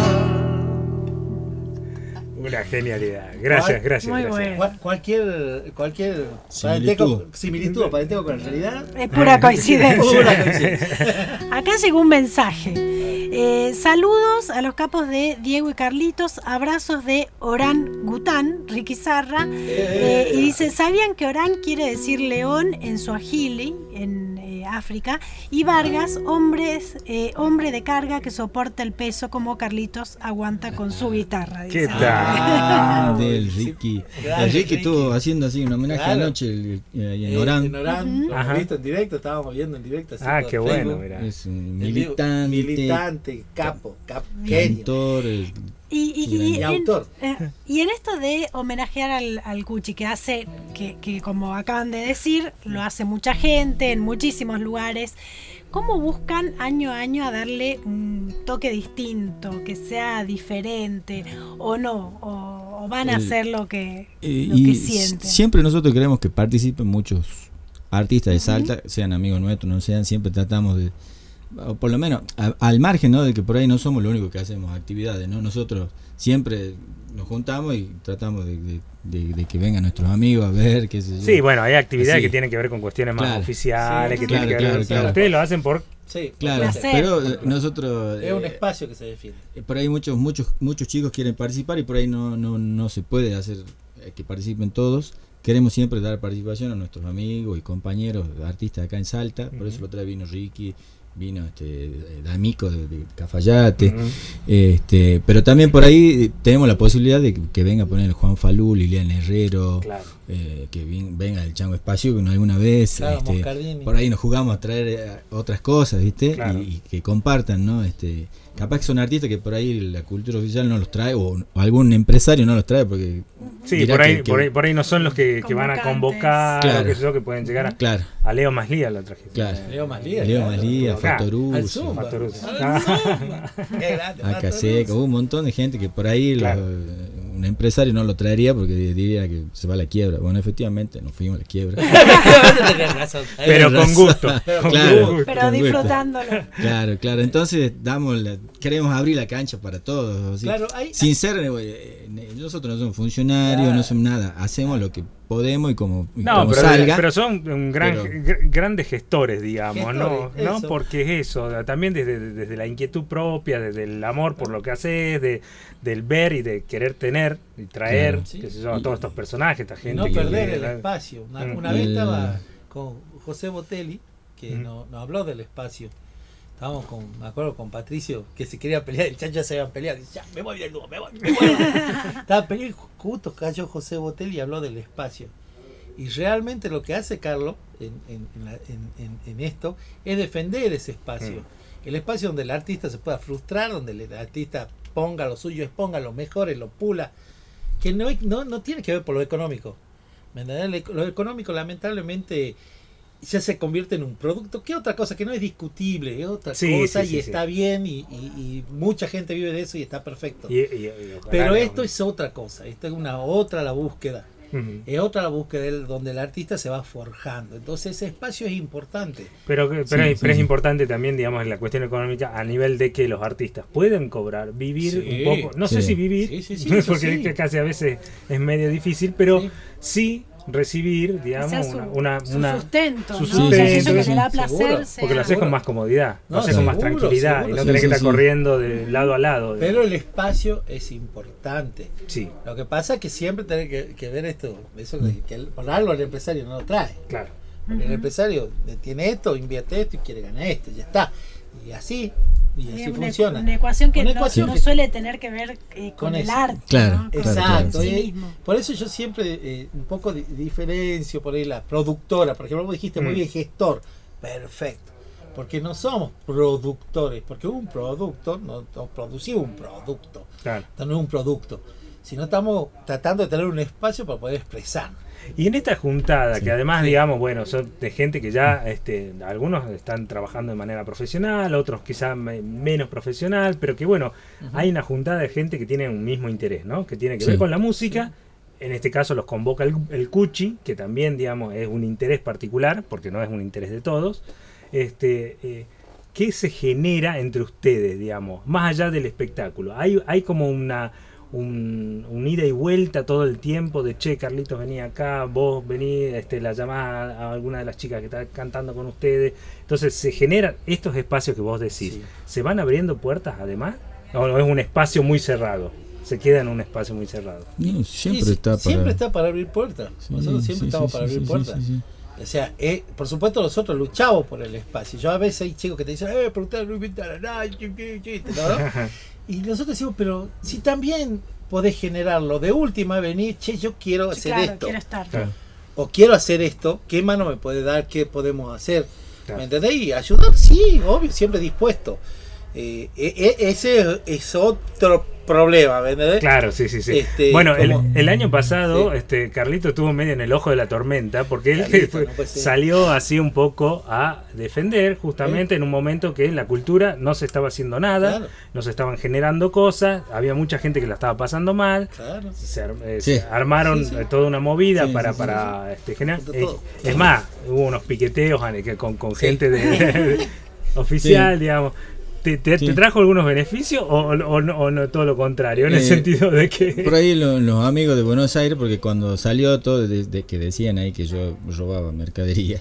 Una genialidad. Gracias, gracias. Muy gracias. bueno. Cual- Cualquier, cualquier Similitud. parentesco- similitud o parentesco con la realidad. Es pura coincidencia. Pura coincidencia. Acá llegó un mensaje. Eh, saludos a los capos de Diego y Carlitos. Abrazos de Orán Gután, Ricky Zarra. Eh, y dice, ¿sabían que Orán quiere decir león en suajili, en eh, África? Y Vargas, hombres, eh, hombre de carga que soporta el peso como Carlitos aguanta con su guitarra. ¿Qué dice. tal? Ah, del Ricky. Grande El Ricky Ricky. estuvo haciendo así un homenaje Claro. anoche el- eh, ahí en Eh, Orán. En Orán, lo Ajá. hemos visto en directo, estábamos viendo en directo. así Ah, por qué bueno, Facebook. mira. Es un El militante, militante, capo, capo, genio. cantor, eh, Y, y- Y y en, autor. eh, y en esto de homenajear al, al Cuchi, que hace, que, que como acaban de decir, lo hace mucha gente en muchísimos lugares, ¿cómo buscan año a año a darle un toque distinto, que sea diferente, o no, o, o van a El- hacer lo que, Eh, lo y que s- sienten? siempre nosotros queremos que participen muchos artistas de Salta, sean amigos nuestros, no sean, siempre tratamos de, o por lo menos a- al margen, ¿no?, de que por ahí no somos los únicos que hacemos actividades, ¿no? Nosotros siempre nos juntamos y tratamos de, de- de- de que vengan nuestros amigos a ver, qué sé yo. Sí, bueno, hay actividades Así. que tienen que ver con cuestiones más Claro. oficiales, Sí, que claro, tienen que ver. claro, o sea, claro. Ustedes lo hacen por Sí, claro, pero eh, nosotros... Es un eh, espacio que se defiende. Eh, por ahí muchos muchos muchos chicos quieren participar y por ahí no no, no se puede hacer eh, que participen todos. Queremos siempre dar participación a nuestros amigos y compañeros artistas acá en Salta. Por uh-huh. eso la otra vez vino Ricky, vino este D'Amico de, de Cafayate, uh-huh. este, pero también por ahí tenemos la posibilidad de que, que venga a poner Juan Falú, Liliana Herrero, claro. eh, que vin, venga el Chango Espacio alguna vez, claro, este, por ahí nos jugamos a traer eh, otras cosas, ¿viste? Claro. Y, y que compartan, ¿no? Este, capaz que son artistas que por ahí la cultura oficial no los trae, o, o algún empresario no los trae porque sí, por ahí, que, por ahí por ahí no son los que, que van a convocar, claro. que, eso, que pueden llegar a, claro. a Leo Maslía la trajiste. Claro. Leo Maslía, Leo claro. Maslía, Fatoruso, acá seca, hubo un montón de gente que por ahí claro. los, un empresario no lo traería porque diría que se va a la quiebra. Bueno, efectivamente nos fuimos a la quiebra. Pero con gusto, pero, con claro, gusto. Pero disfrutándolo. Claro, claro. Entonces damos la, queremos abrir la cancha para todos. ¿Sí? Claro, hay, sin ser eh, nosotros no somos funcionarios, claro. no somos nada. Hacemos lo que podemos y como, y no, como pero, salga. Pero son un gran, pero, gr grandes gestores, digamos, gestores, ¿no? ¿no? Porque es eso, también desde, desde la inquietud propia, desde el amor por lo que haces, de, del ver y de querer tener y traer, claro, sí. que se llama, todos estos personajes, esta gente. Y no que perder que, el la, espacio. Una, una vez estaba con José Botelli, que mm. nos no habló del espacio. Estábamos con, me acuerdo, con Patricio, que se quería pelear, el chancho se iban a pelear, dice, ya, me voy del dúo, me voy, me voy. Estaba peleando, justo cayó José Botelli y habló del espacio. Y realmente lo que hace Carlos en, en, en, la, en, en, en esto es defender ese espacio. Mm. El espacio donde el artista se pueda frustrar, donde el artista ponga lo suyo, exponga lo mejor, lo pula, que no, no, no tiene que ver por lo económico. ¿Me entiendes? Lo económico lamentablemente ya se convierte en un producto, que otra cosa, que no es discutible, es otra sí, cosa sí, sí, y sí, está sí. bien y, y, y mucha gente vive de eso y está perfecto. Y, y, y, Pero esto es otra cosa, esto es una otra la búsqueda. Uh-huh. Es otra la búsqueda donde el artista se va forjando. Entonces ese espacio es importante. Pero, pero, sí, es, sí, pero sí. es importante también, digamos, en la cuestión económica a nivel de que los artistas pueden cobrar, vivir sí, un poco. No sí. sé si vivir, sí, sí, sí, porque sí. casi a veces es medio difícil, pero sí, sí recibir, digamos, o sea, su, una, una, su una sustento, su ¿no? sustento, O sea, eso que le da placer, sea, porque lo haces con más comodidad, no, lo haces seguro, con más tranquilidad seguro, y no sí, tenés sí, que estar sí. corriendo de lado a lado. Pero el espacio es importante. Sí. Lo que pasa es que siempre tenés que, que ver esto, eso que, que el, por algo el empresario no lo trae. Claro. Porque uh-huh. el empresario tiene esto, invierte esto y quiere ganar esto, ya está. Y así, y así una, funciona. Una ecuación que, una no, ecuación no que suele tener que ver eh, con, con el arte. Claro, ¿no? claro, exacto. claro. Eh, por eso yo siempre eh, un poco di diferencio por ahí la productora, por ejemplo, vos dijiste mm. muy bien gestor, perfecto. Porque no somos productores, porque un producto, no, no producimos un producto, claro. no es un producto, sino estamos tratando de tener un espacio para poder expresar. Y en esta juntada, sí, que además, sí. digamos, bueno, son de gente que ya, este, algunos están trabajando de manera profesional, otros quizá me, menos profesional, pero que bueno, uh-huh. hay una juntada de gente que tiene un mismo interés, ¿no? Que tiene que sí. ver con la música. Sí. En este caso los convoca el, el Cuchi, que también, digamos, es un interés particular, porque no es un interés de todos. Este, eh, ¿qué se genera entre ustedes, digamos, más allá del espectáculo? Hay, hay como una... Un, un ida y vuelta todo el tiempo de che, Carlitos venía acá, vos venís, este, la llamás a, a alguna de las chicas que está cantando con ustedes. Entonces se generan estos espacios que vos decís. Sí. ¿Se van abriendo puertas además? ¿O no es un espacio muy cerrado? Se queda en un espacio muy cerrado. No, siempre sí, está para... Siempre está para abrir puertas. Sí, nosotros siempre sí, estamos sí, para sí, abrir sí, puertas. sí, sí. O sea, eh, por supuesto nosotros luchamos por el espacio. Yo a veces hay chicos que te dicen, eh, pero ustedes no invitan a nadie, ¿no? Y nosotros decimos, pero si también podés generarlo, de última venir, che, yo quiero hacer claro, esto. Quiero estar. Claro. O quiero hacer esto, ¿qué mano me puede dar? ¿Qué podemos hacer? Claro. ¿Me entendés? Y ayudar, sí, obvio, siempre dispuesto. Eh, eh, ese es otro problema, ¿me entendés? Claro, sí, sí, sí. Este, bueno, el, como, el año pasado, sí. este Carlito estuvo medio en el ojo de la tormenta, porque él Carlito, fue, no salió así un poco a defender, justamente ¿Sí? en un momento que en la cultura no se estaba haciendo nada, claro. no se estaban generando cosas, había mucha gente que la estaba pasando mal, claro. se, eh, sí. se armaron sí, sí. toda una movida sí, para, sí, para sí, sí. Este, generar. Eh, es más, hubo unos piqueteos con, con sí. gente de, de, oficial, sí. digamos. ¿Te, te, Sí. te trajo algunos beneficios o, o, o no, o no todo lo contrario? En Eh, el sentido de que... Por ahí lo- los amigos de Buenos Aires, porque cuando salió todo, de, de que decían ahí que yo robaba mercadería.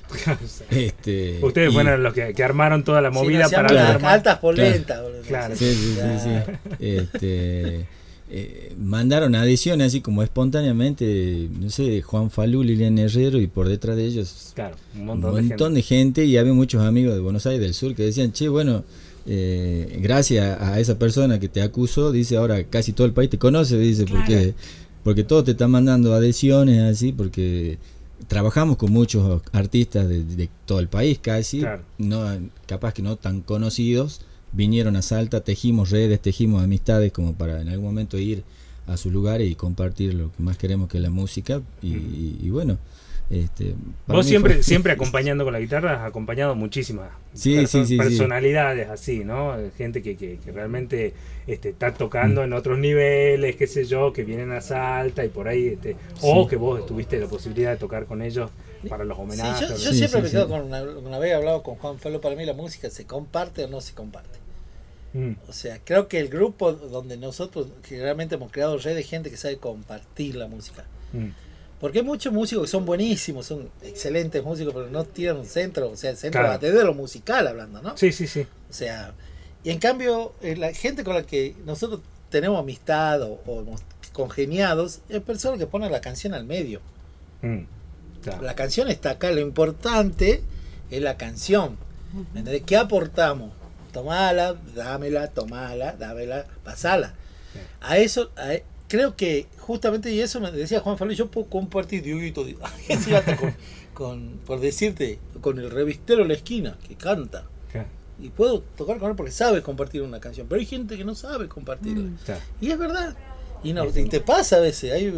este, Ustedes y- fueron los que, que armaron toda la Sí, movida nos para... hacíamos Claro. las altas polentas. Claro. boludo. Claro. Sí, sí, sí, sí. Este, eh, mandaron adhesiones así como espontáneamente, no sé, Juan Falú, Lilian Herrero, y por detrás de ellos Claro, un un montón, montón, de de, gente. Y había muchos amigos de Buenos Aires del sur que decían, che, bueno, eh, gracias a esa persona que te acusó, dice, ahora casi todo el país te conoce, dice, Claro. porque, porque todos te están mandando adhesiones así, porque trabajamos con muchos artistas de, de todo el país casi, Claro. no, capaz que no tan conocidos, vinieron a Salta, tejimos redes, tejimos amistades como para en algún momento ir a sus lugares y compartir lo que más queremos, que es la música. Y, y- y bueno, este, para Vos mí siempre, fue- siempre acompañando con la guitarra, has acompañado muchísimas Sí, perso- sí, sí, sí. personalidades así, ¿no? Gente que, que, que realmente este, está tocando en otros niveles, qué sé yo, que vienen a Salta y por ahí, este, o Sí. que vos tuviste la posibilidad de tocar con ellos para los Sí, homenajes. yo yo Sí, siempre sí, me quedo sí. con una, una vez he hablado con Juan Falo, para mí la música se comparte o no se comparte. Mm, O sea, creo que el grupo donde nosotros que realmente hemos creado red de gente que sabe compartir la música. mm. Porque hay muchos músicos que son buenísimos, son excelentes músicos, pero no tienen un centro, o sea, el centro Claro. de lo musical hablando, ¿no? Sí, sí, sí. O sea, y en cambio, eh, la gente con la que nosotros tenemos amistad o, o hemos congeniados es personas que ponen la canción al medio. Mm, claro. La canción está acá, lo importante es la canción. ¿Me entendés? ¿Qué aportamos? Tomala, dámela, tomala, dámela, pasala. A eso, a e- creo que justamente, y eso me decía Juan Falo, yo puedo compartir, Dieguito, así hasta con, con, por decirte, con el revistero de la esquina, que canta. Claro, Y puedo tocar con él porque sabe compartir una canción. Pero hay gente que no sabe compartirla. claro. Y es verdad. Y no, y te pasa a veces. Hay,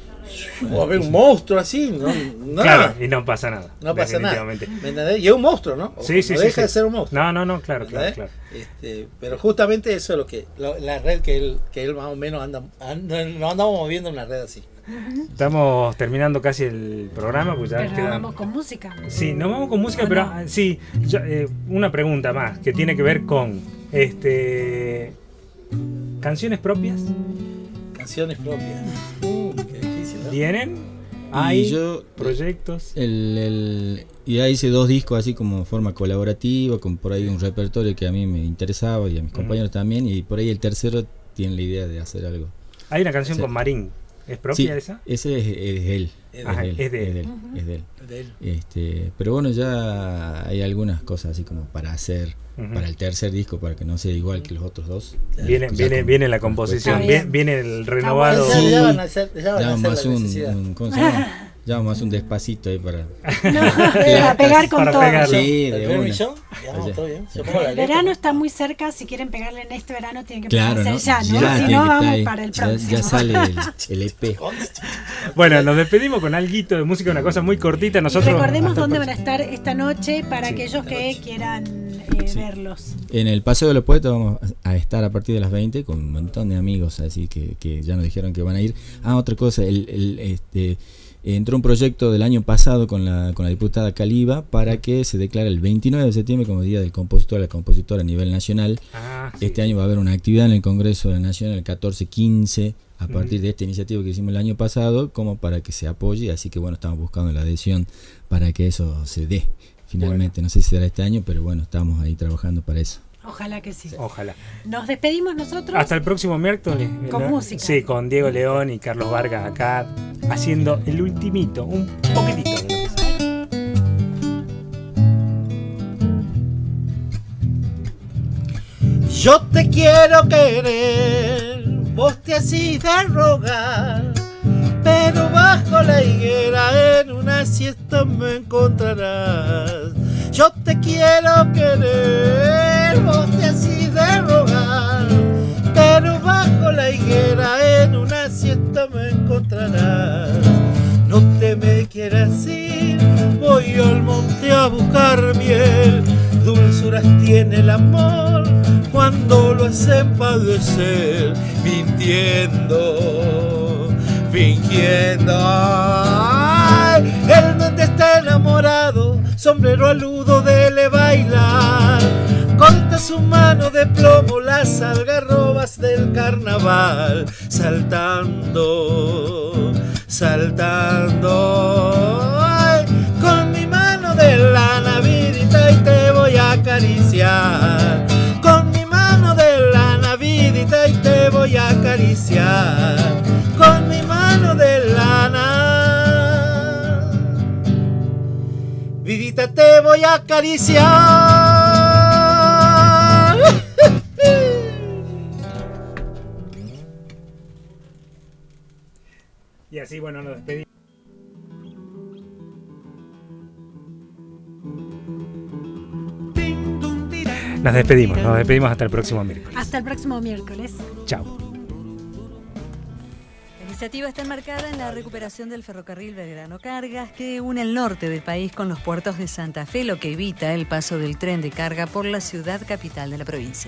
o a ver un monstruo así, no, nada. Claro, y no pasa nada. No pasa nada. definitivamente. ¿Me entendés? Y es un monstruo, ¿no? O Sí, sí, no sí, deja sí. de ser un monstruo. No, no, no, claro, claro, ¿entendés? claro. Este, pero justamente eso es lo que lo- la red que él que él más o menos anda, anda nos andamos moviendo en una red así. Estamos terminando casi el programa, pues ya Pero quedan- vamos con música. Sí, nos vamos con música, ¿O pero no? ah, sí, yo, eh, una pregunta más que tiene que ver con este canciones propias. Canciones propias. Uh, qué difícil, ¿no? ¿Tienen? ¿Hay Y yo, proyectos? el, el, y ahí hice dos discos así como forma colaborativa, con por ahí un repertorio que a mí me interesaba y a mis compañeros también, y por ahí el tercero tiene la idea de hacer algo. Hay una canción Sí. con Marín. ¿Es Sí, propia esa? ese es, es de él. Es Ajá, de él, es de él. es es de él. De él. Este, pero bueno, ya hay algunas cosas así como para hacer Ujú. para el tercer disco, para que no sea igual que los otros dos. Viene, Ya viene, con- viene la con composición, Está viene, bien. viene el renovado. Ya, Sí. ya van a hacer, ya van Ya a hacer vamos a la un, necesidad. un- ¿cómo se llama? Ya vamos a hacer un despacito ahí para. No, a pegar con Para todo. pegarlo. Sí, ¿El de primer una. millón? Ya vamos, Allá. todo bien. Yo pongo la El letra. verano está muy cerca, si quieren pegarle en este verano tienen que Claro, empezar a ¿no? hacer ya, ¿no? Ya Si tiene no, que estar vamos ahí. para el Ya- próximo. Ya, sale el, el E P. Bueno, nos despedimos con alguito de música, una cosa muy cortita. Y Nosotros recordemos hasta el dónde van próximo. a estar esta noche para Sí, aquellos que quieran eh, verlos. En el Paseo de los Poetas vamos a estar a partir de las veinte con un montón de amigos, así que, que ya nos dijeron que van a ir. Ah, otra cosa, el, el, este, entró un proyecto del año pasado con la, con la diputada Caliba para que se declare el veintinueve de septiembre como Día del Compositor, la compositora a nivel nacional. Ah, sí. Este año va a haber una actividad en el Congreso de la Nación el catorce quince a partir de esta iniciativa que hicimos el año pasado, como para que se apoye, así que bueno, estamos buscando la adhesión para que eso se dé finalmente. No sé si será este año, pero bueno, estamos ahí trabajando para eso. Ojalá que sí. Ojalá. Nos despedimos nosotros. Hasta el próximo miércoles. Con ¿no? música. Sí, con Diego León y Carlos Vargas acá haciendo el ultimito, un poquitito de lo que sea. Yo te quiero querer, vos te hacís de rogar, pero bajo la higuera en una siesta me encontrarás. Yo te quiero querer, vos te hacís de rogar, pero bajo la higuera en una siesta me encontrarás. No te me quieras ir, voy al monte a buscar miel, dulzuras tiene el amor cuando lo hacen padecer, mintiendo, fingiendo. Ay, el donde está enamorado, sombrero aludo dele bailar, corta su mano de plomo las algarrobas del carnaval, saltando, saltando. Ay, con mi mano de lana vidita y te voy a acariciar. Con mi mano de lana vidita y te voy a acariciar. Con mi mano de lana vidita te voy a acariciar. Y así, bueno, nos despedimos. Nos despedimos, nos despedimos hasta el próximo miércoles. Hasta el próximo miércoles. Chao. La iniciativa está enmarcada en la recuperación del ferrocarril Belgrano Cargas, que une el norte del país con los puertos de Santa Fe, lo que evita el paso del tren de carga por la ciudad capital de la provincia.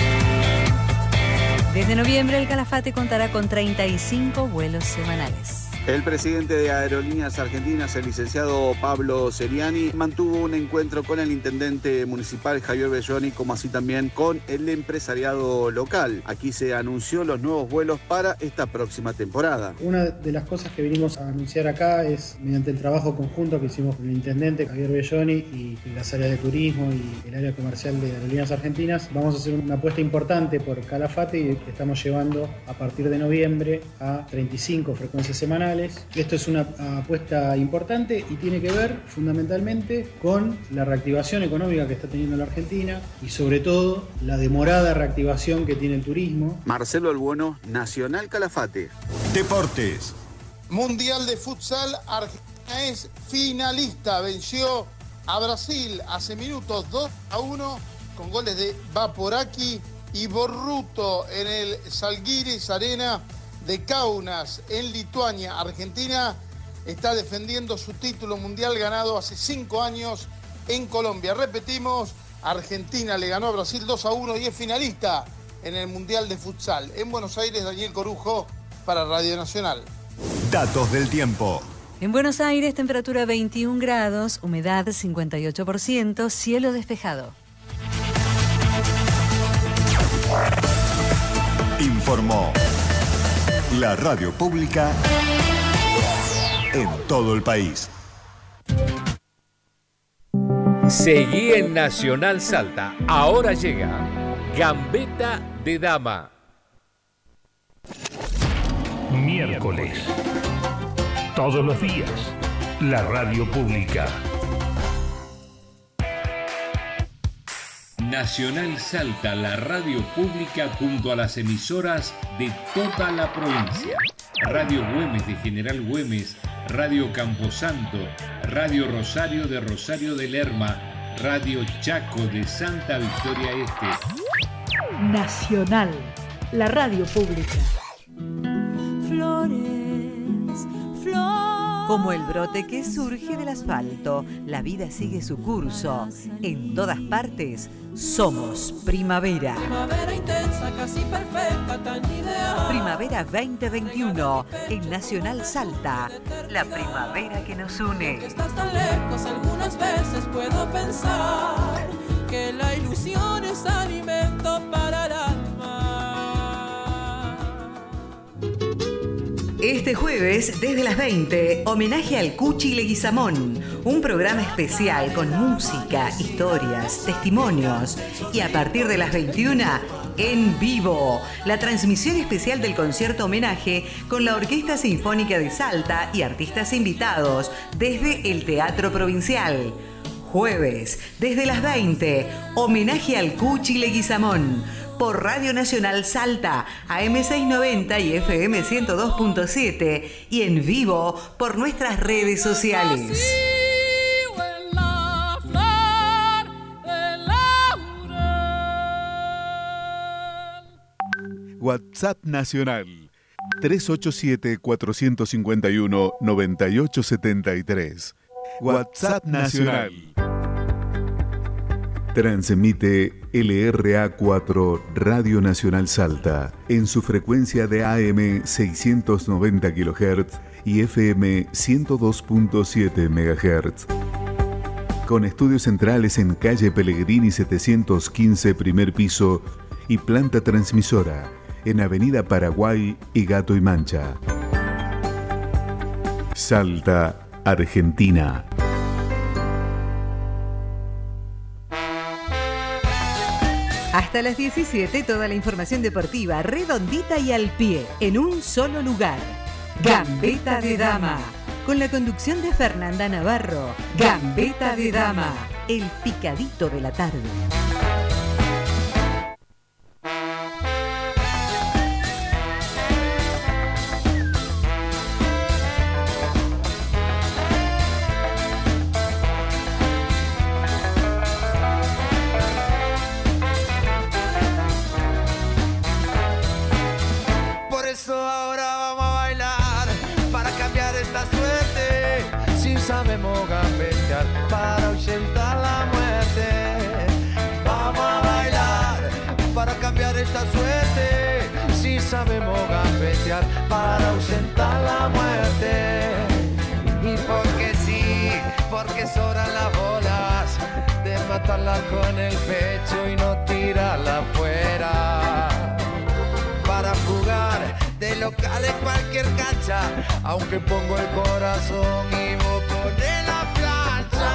Desde noviembre, el Calafate contará con treinta y cinco vuelos semanales. El presidente de Aerolíneas Argentinas, el licenciado Pablo Seriani, mantuvo un encuentro con el intendente municipal Javier Belloni, como así también con el empresariado local. Aquí se anunció los nuevos vuelos para esta próxima temporada. Una de las cosas que venimos a anunciar acá es, mediante el trabajo conjunto que hicimos con el intendente Javier Belloni y las áreas de turismo y el área comercial de Aerolíneas Argentinas, vamos a hacer una apuesta importante por Calafate y que estamos llevando a partir de noviembre a treinta y cinco frecuencias semanales. Esto es una apuesta importante y tiene que ver fundamentalmente con la reactivación económica que está teniendo la Argentina y sobre todo la demorada reactivación que tiene el turismo. Marcelo Albuono, Nacional Calafate. Deportes. Mundial de Futsal, Argentina es finalista, venció a Brasil hace minutos dos a uno con goles de Vaporaki y Borruto en el Žalgiris Arena de Kaunas, en Lituania. Argentina está defendiendo su título mundial ganado hace cinco años en Colombia. Repetimos, Argentina le ganó a Brasil dos a uno y es finalista en el Mundial de Futsal. En Buenos Aires, Daniel Corujo para Radio Nacional. Datos del tiempo. En Buenos Aires, temperatura veintiún grados, humedad cincuenta y ocho por ciento, cielo despejado. Informó la radio pública en todo el país. Seguí en Nacional Salta. Ahora llega Gambeta de Dama. Miércoles. Todos los días. La radio pública. Nacional Salta, la radio pública junto a las emisoras de toda la provincia. Radio Güemes de General Güemes, Radio Camposanto, Radio Rosario de Rosario de Lerma, Radio Chaco de Santa Victoria Este. Nacional, la radio pública. Flores, flores. Como el brote que surge del asfalto, la vida sigue su curso. En todas partes, somos primavera. Primavera intensa, casi perfecta, tan ideal. Primavera veinte veintiuno, en Nacional Salta. La primavera que nos une. Que estás tan lejos, algunas veces puedo pensar que la ilusión es alimento para el alma. Este jueves, desde las veinte, homenaje al Cuchi Leguizamón, un programa especial con música, historias, testimonios y a partir de las veintiuna, en vivo, la transmisión especial del concierto homenaje con la Orquesta Sinfónica de Salta y artistas invitados desde el Teatro Provincial. Jueves, desde las veinte, homenaje al Cuchi Leguizamón. Por Radio Nacional Salta, A M seiscientos noventa y F M ciento dos punto siete y en vivo por nuestras redes sociales. WhatsApp Nacional tres ocho siete, cuatro cinco uno, nueve ocho siete tres. WhatsApp Nacional. Transmite L R A cuatro Radio Nacional Salta en su frecuencia de A M seiscientos noventa kilohertz y F M ciento dos punto siete megahertz. con estudios centrales en calle Pellegrini setecientos quince, primer piso, y planta transmisora en Avenida Paraguay y Gato y Mancha. Salta, Argentina. Hasta las diecisiete, toda la información deportiva redondita y al pie, en un solo lugar. Gambeta de Dama, con la conducción de Fernanda Navarro. Gambeta de Dama, el picadito de la tarde. Sabemos gambetear para ahuyentar la muerte. Vamos a bailar para cambiar esta suerte. Si sabemos gambetear para ahuyentar la muerte. Y porque sí, porque sobran las bolas de matarla con el pecho y no tirarla afuera. Para jugar de local en cualquier cancha, aunque pongo el corazón y vos ponés la plancha.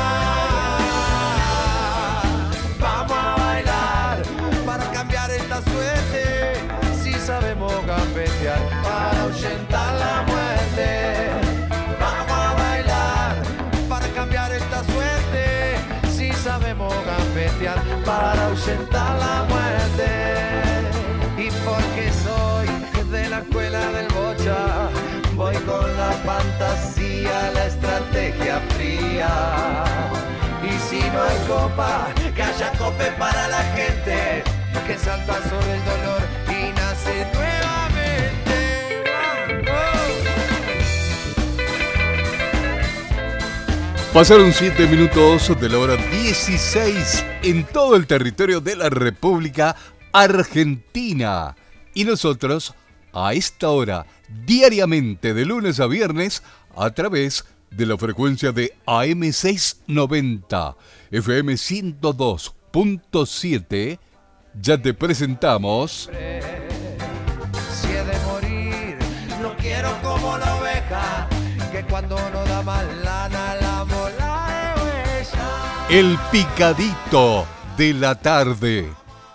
Vamos a bailar para cambiar esta suerte. Si sabemos gambetear para ahuyentar la muerte. Vamos a bailar para cambiar esta suerte. Si sabemos gambetear para ahuyentar la muerte. Y porque soy de la escuela del bocha, voy con la fantasía, la estrategia fría. Y si no hay copa, que haya cope para la gente, que salta sobre el dolor y nace nuevamente. ¡Oh! Pasaron siete minutos de la hora dieciséis en todo el territorio de la República Argentina. Y nosotros, a esta hora, diariamente de lunes a viernes, a través de la frecuencia de A M seiscientos noventa, F M ciento dos punto siete, ya te presentamos... Si he de morir, no quiero como la oveja, que cuando no da más lana la mola de huella. El picadito de la tarde.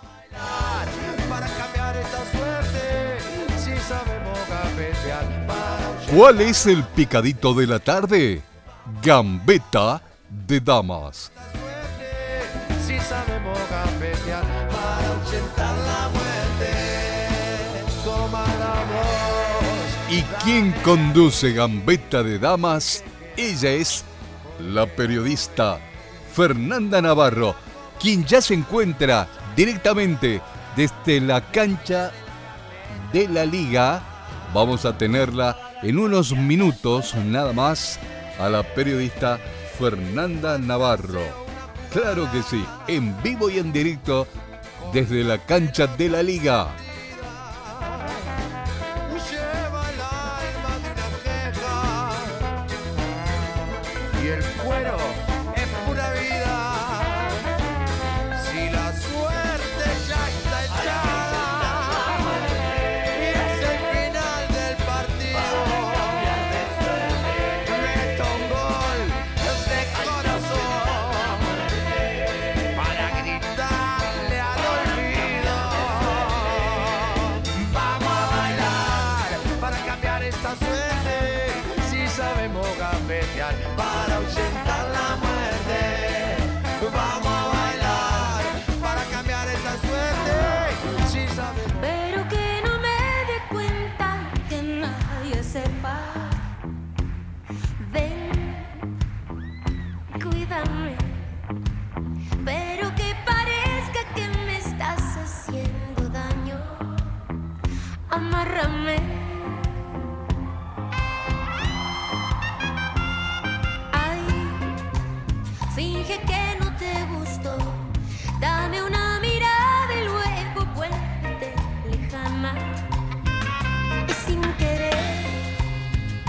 ¿Cuál es el picadito de la tarde? Gambeta de Damas. Si sabemos gambetear para ahuyentar la muerte. Toma la voz. ¿Y quién conduce Gambeta de Damas? Ella es la periodista Fernanda Navarro, quien ya se encuentra directamente desde la cancha de la Liga. Vamos a tenerla en unos minutos nada más a la periodista Fernanda Navarro. Claro que sí, en vivo y en directo desde la cancha de la Liga. Y el cuero es pura vida. Si la suerte ya está echada y es el final del partido, meto un gol de corazón para gritarle al olvido. Vamos a bailar para cambiar esta suerte. Si sabemos gambetear para ahuyentar la muerte. Vamos a bailar para cambiar esta suerte. Si sabemos. Pero que no me dé cuenta, que nadie sepa. Ven, cuídame. Pero que parezca que me estás haciendo daño. Amárrame. Finge que no te gustó, dame una mirada y luego vuélvete lejana. Y sin querer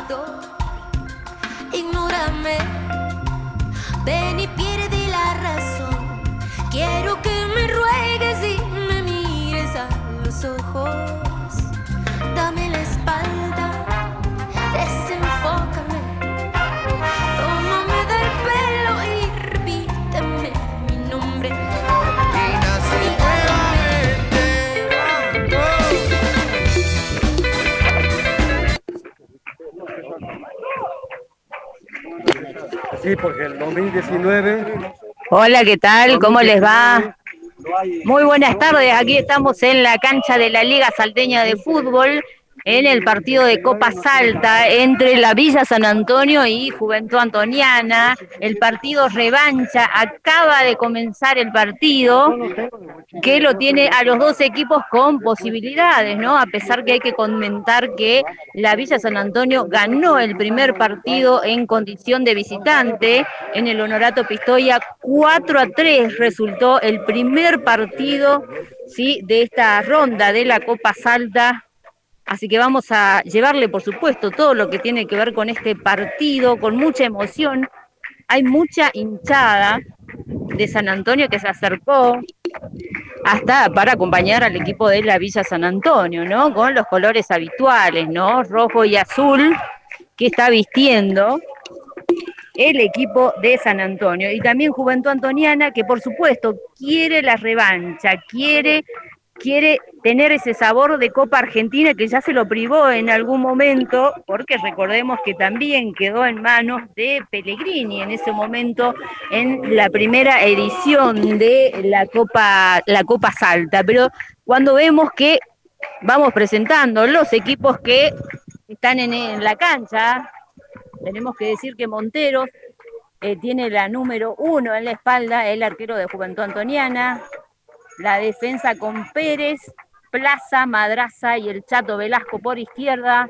olvidó. Ignórame, ven y pierde la razón. Quiero que me ruegues y me mires a los ojos. Dame la espalda, desenfócame. Tómame del pelo y repíteme mi nombre. Y nace Sí, porque el dos mil diecinueve... Hola, ¿qué tal? ¿Cómo les va? Muy buenas tardes, aquí estamos en la cancha de la Liga Salteña de Fútbol, en el partido de Copa Salta entre la Villa San Antonio y Juventud Antoniana. El partido revancha, acaba de comenzar el partido, que lo tiene a los dos equipos con posibilidades, ¿no? A pesar que hay que comentar que la Villa San Antonio ganó el primer partido en condición de visitante en el Honorato Pistoia, cuatro a tres resultó el primer partido, ¿sí?, de esta ronda de la Copa Salta. Así que vamos a llevarle, por supuesto, todo lo que tiene que ver con este partido, con mucha emoción. Hay mucha hinchada de San Antonio que se acercó hasta para acompañar al equipo de la Villa San Antonio, ¿no? Con los colores habituales, ¿no? Rojo y azul, que está vistiendo el equipo de San Antonio. Y también Juventud Antoniana, que por supuesto quiere la revancha, quiere... quiere tener ese sabor de Copa Argentina que ya se lo privó en algún momento, porque recordemos que también quedó en manos de Pellegrini en ese momento en la primera edición de la Copa, la Copa Salta. Pero cuando vemos que vamos presentando los equipos que están en, en la cancha, tenemos que decir que Monteros eh, tiene la número uno en la espalda, el arquero de Juventud Antoniana. La defensa con Pérez, Plaza, Madraza y el Chato Velasco por izquierda.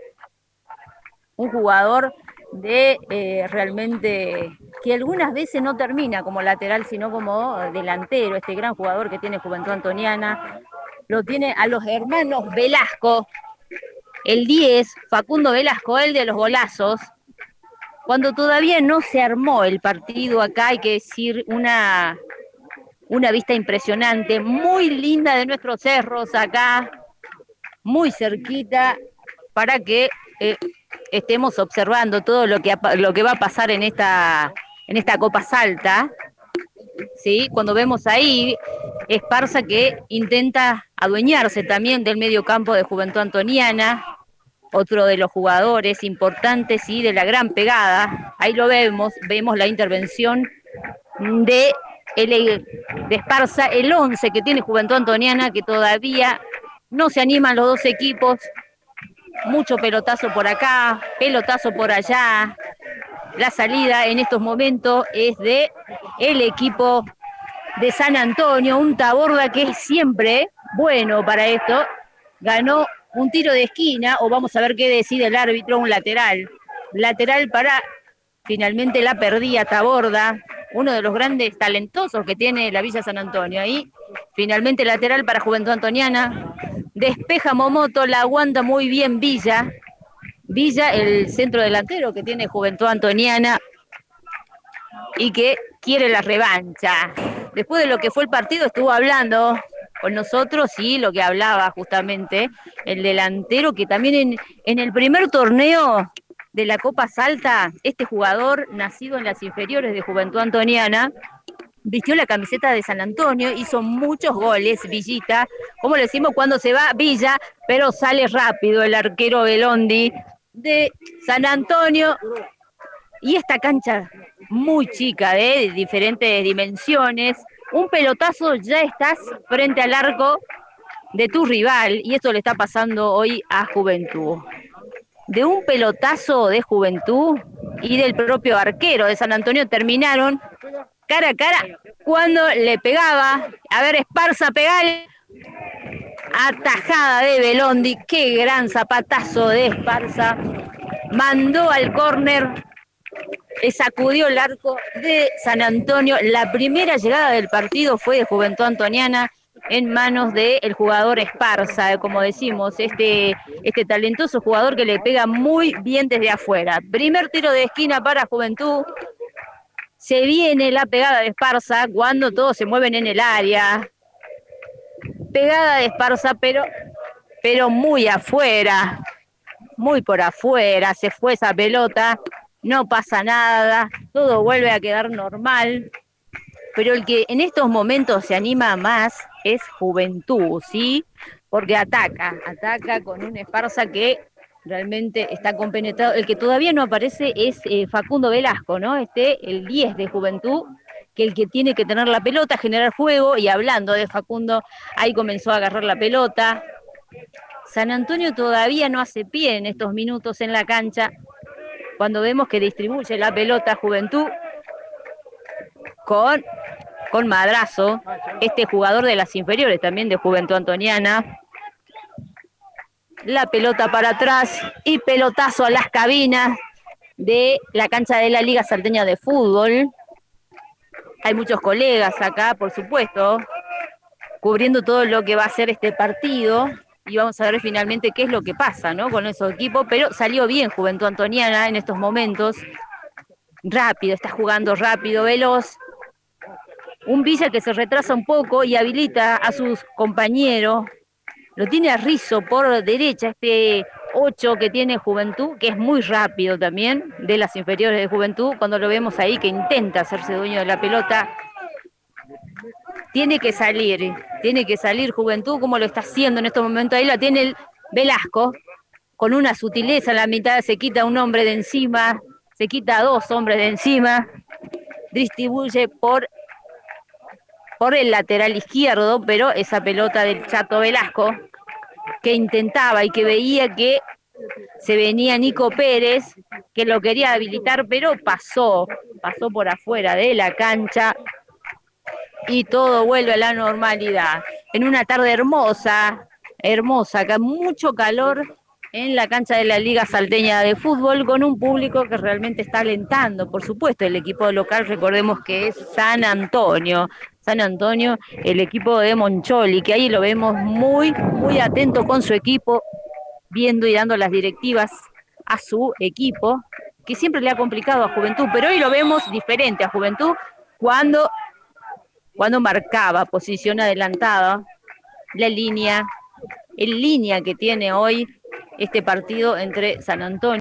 Un jugador de eh, realmente que algunas veces no termina como lateral, sino como delantero. Este gran jugador que tiene Juventud Antoniana. Lo tiene a los hermanos Velasco. El diez, Facundo Velasco, el de los golazos. Cuando todavía no se armó el partido acá, hay que decir una... Una vista impresionante, muy linda de nuestros cerros acá, muy cerquita, para que eh, estemos observando todo lo que, lo que va a pasar en esta, en esta Copa Salta. ¿Sí? Cuando vemos ahí, Esparza que intenta adueñarse también del medio campo de Juventud Antoniana, otro de los jugadores importantes, ¿sí?, de la gran pegada. Ahí lo vemos, vemos la intervención de... El, de Esparza, el once que tiene Juventud Antoniana, que todavía no se animan los dos equipos. Mucho pelotazo por acá, pelotazo por allá. La salida en estos momentos es de el equipo de San Antonio, un Taborda que es siempre bueno para esto. Ganó un tiro de esquina, o vamos a ver qué decide el árbitro, un lateral. Lateral para, finalmente la perdía Taborda, uno de los grandes talentosos que tiene la Villa San Antonio. Ahí, finalmente lateral para Juventud Antoniana. Despeja Momoto, la aguanta muy bien Villa. Villa, el centro delantero que tiene Juventud Antoniana y que quiere la revancha. Después de lo que fue el partido, estuvo hablando con nosotros y lo que hablaba justamente el delantero, que también en, en el primer torneo de la Copa Salta, este jugador, nacido en las inferiores de Juventud Antoniana, vistió la camiseta de San Antonio, hizo muchos goles, Villita, como le decimos cuando se va Villa, pero sale rápido el arquero Belondi de San Antonio. Y esta cancha muy chica, de diferentes dimensiones, un pelotazo, ya estás frente al arco de tu rival, y esto le está pasando hoy a Juventud. De un pelotazo de Juventud y del propio arquero de San Antonio terminaron cara a cara cuando le pegaba. A ver, Esparza, pegale. Atajada de Belondi, qué gran zapatazo de Esparza. Mandó al córner, le sacudió el arco de San Antonio. La primera llegada del partido fue de Juventud Antoniana, en manos del jugador Esparza, como decimos, este, este talentoso jugador que le pega muy bien desde afuera. Primer tiro de esquina para Juventud. Se viene la pegada de Esparza cuando todos se mueven en el área. Pegada de Esparza, pero, pero muy afuera, muy por afuera. Se fue esa pelota, no pasa nada, todo vuelve a quedar normal. Pero el que en estos momentos se anima más es Juventud, ¿sí? Porque ataca, ataca con un Esparza que realmente está compenetrado. El que todavía no aparece es eh, Facundo Velasco, ¿no? Este, el diez de Juventud, que el que tiene que tener la pelota, generar juego, y hablando de Facundo, ahí comenzó a agarrar la pelota. San Antonio todavía no hace pie en estos minutos en la cancha, cuando vemos que distribuye la pelota Juventud con, con Madrazo, este jugador de las inferiores también de Juventud Antoniana. La pelota para atrás y pelotazo a las cabinas de la cancha de la Liga Salteña de Fútbol. Hay muchos colegas acá, por supuesto, cubriendo todo lo que va a ser este partido, y vamos a ver finalmente qué es lo que pasa, ¿no?, con esos equipos. Pero salió bien Juventud Antoniana en estos momentos, rápido, está jugando rápido, veloz. Un Villa que se retrasa un poco y habilita a sus compañeros. Lo tiene a Rizzo por derecha, este ocho que tiene Juventud, que es muy rápido también, de las inferiores de Juventud, cuando lo vemos ahí que intenta hacerse dueño de la pelota. Tiene que salir, tiene que salir Juventud, como lo está haciendo en estos momentos. Ahí la tiene el Velasco, con una sutileza en la mitad, se quita un hombre de encima, se quita dos hombres de encima, distribuye por... por el lateral izquierdo, pero esa pelota del Chato Velasco, que intentaba y que veía que se venía Nico Pérez, que lo quería habilitar, pero pasó, pasó por afuera de la cancha, y todo vuelve a la normalidad. En una tarde hermosa, hermosa, acá mucho calor en la cancha de la Liga Salteña de Fútbol, con un público que realmente está alentando, por supuesto, el equipo local, recordemos que es San Antonio, San Antonio, el equipo de Moncholi, que ahí lo vemos muy, muy atento con su equipo, viendo y dando las directivas a su equipo, que siempre le ha complicado a Juventud, pero hoy lo vemos diferente a Juventud, cuando, cuando marcaba posición adelantada, la línea, en línea que tiene hoy este partido entre San Antonio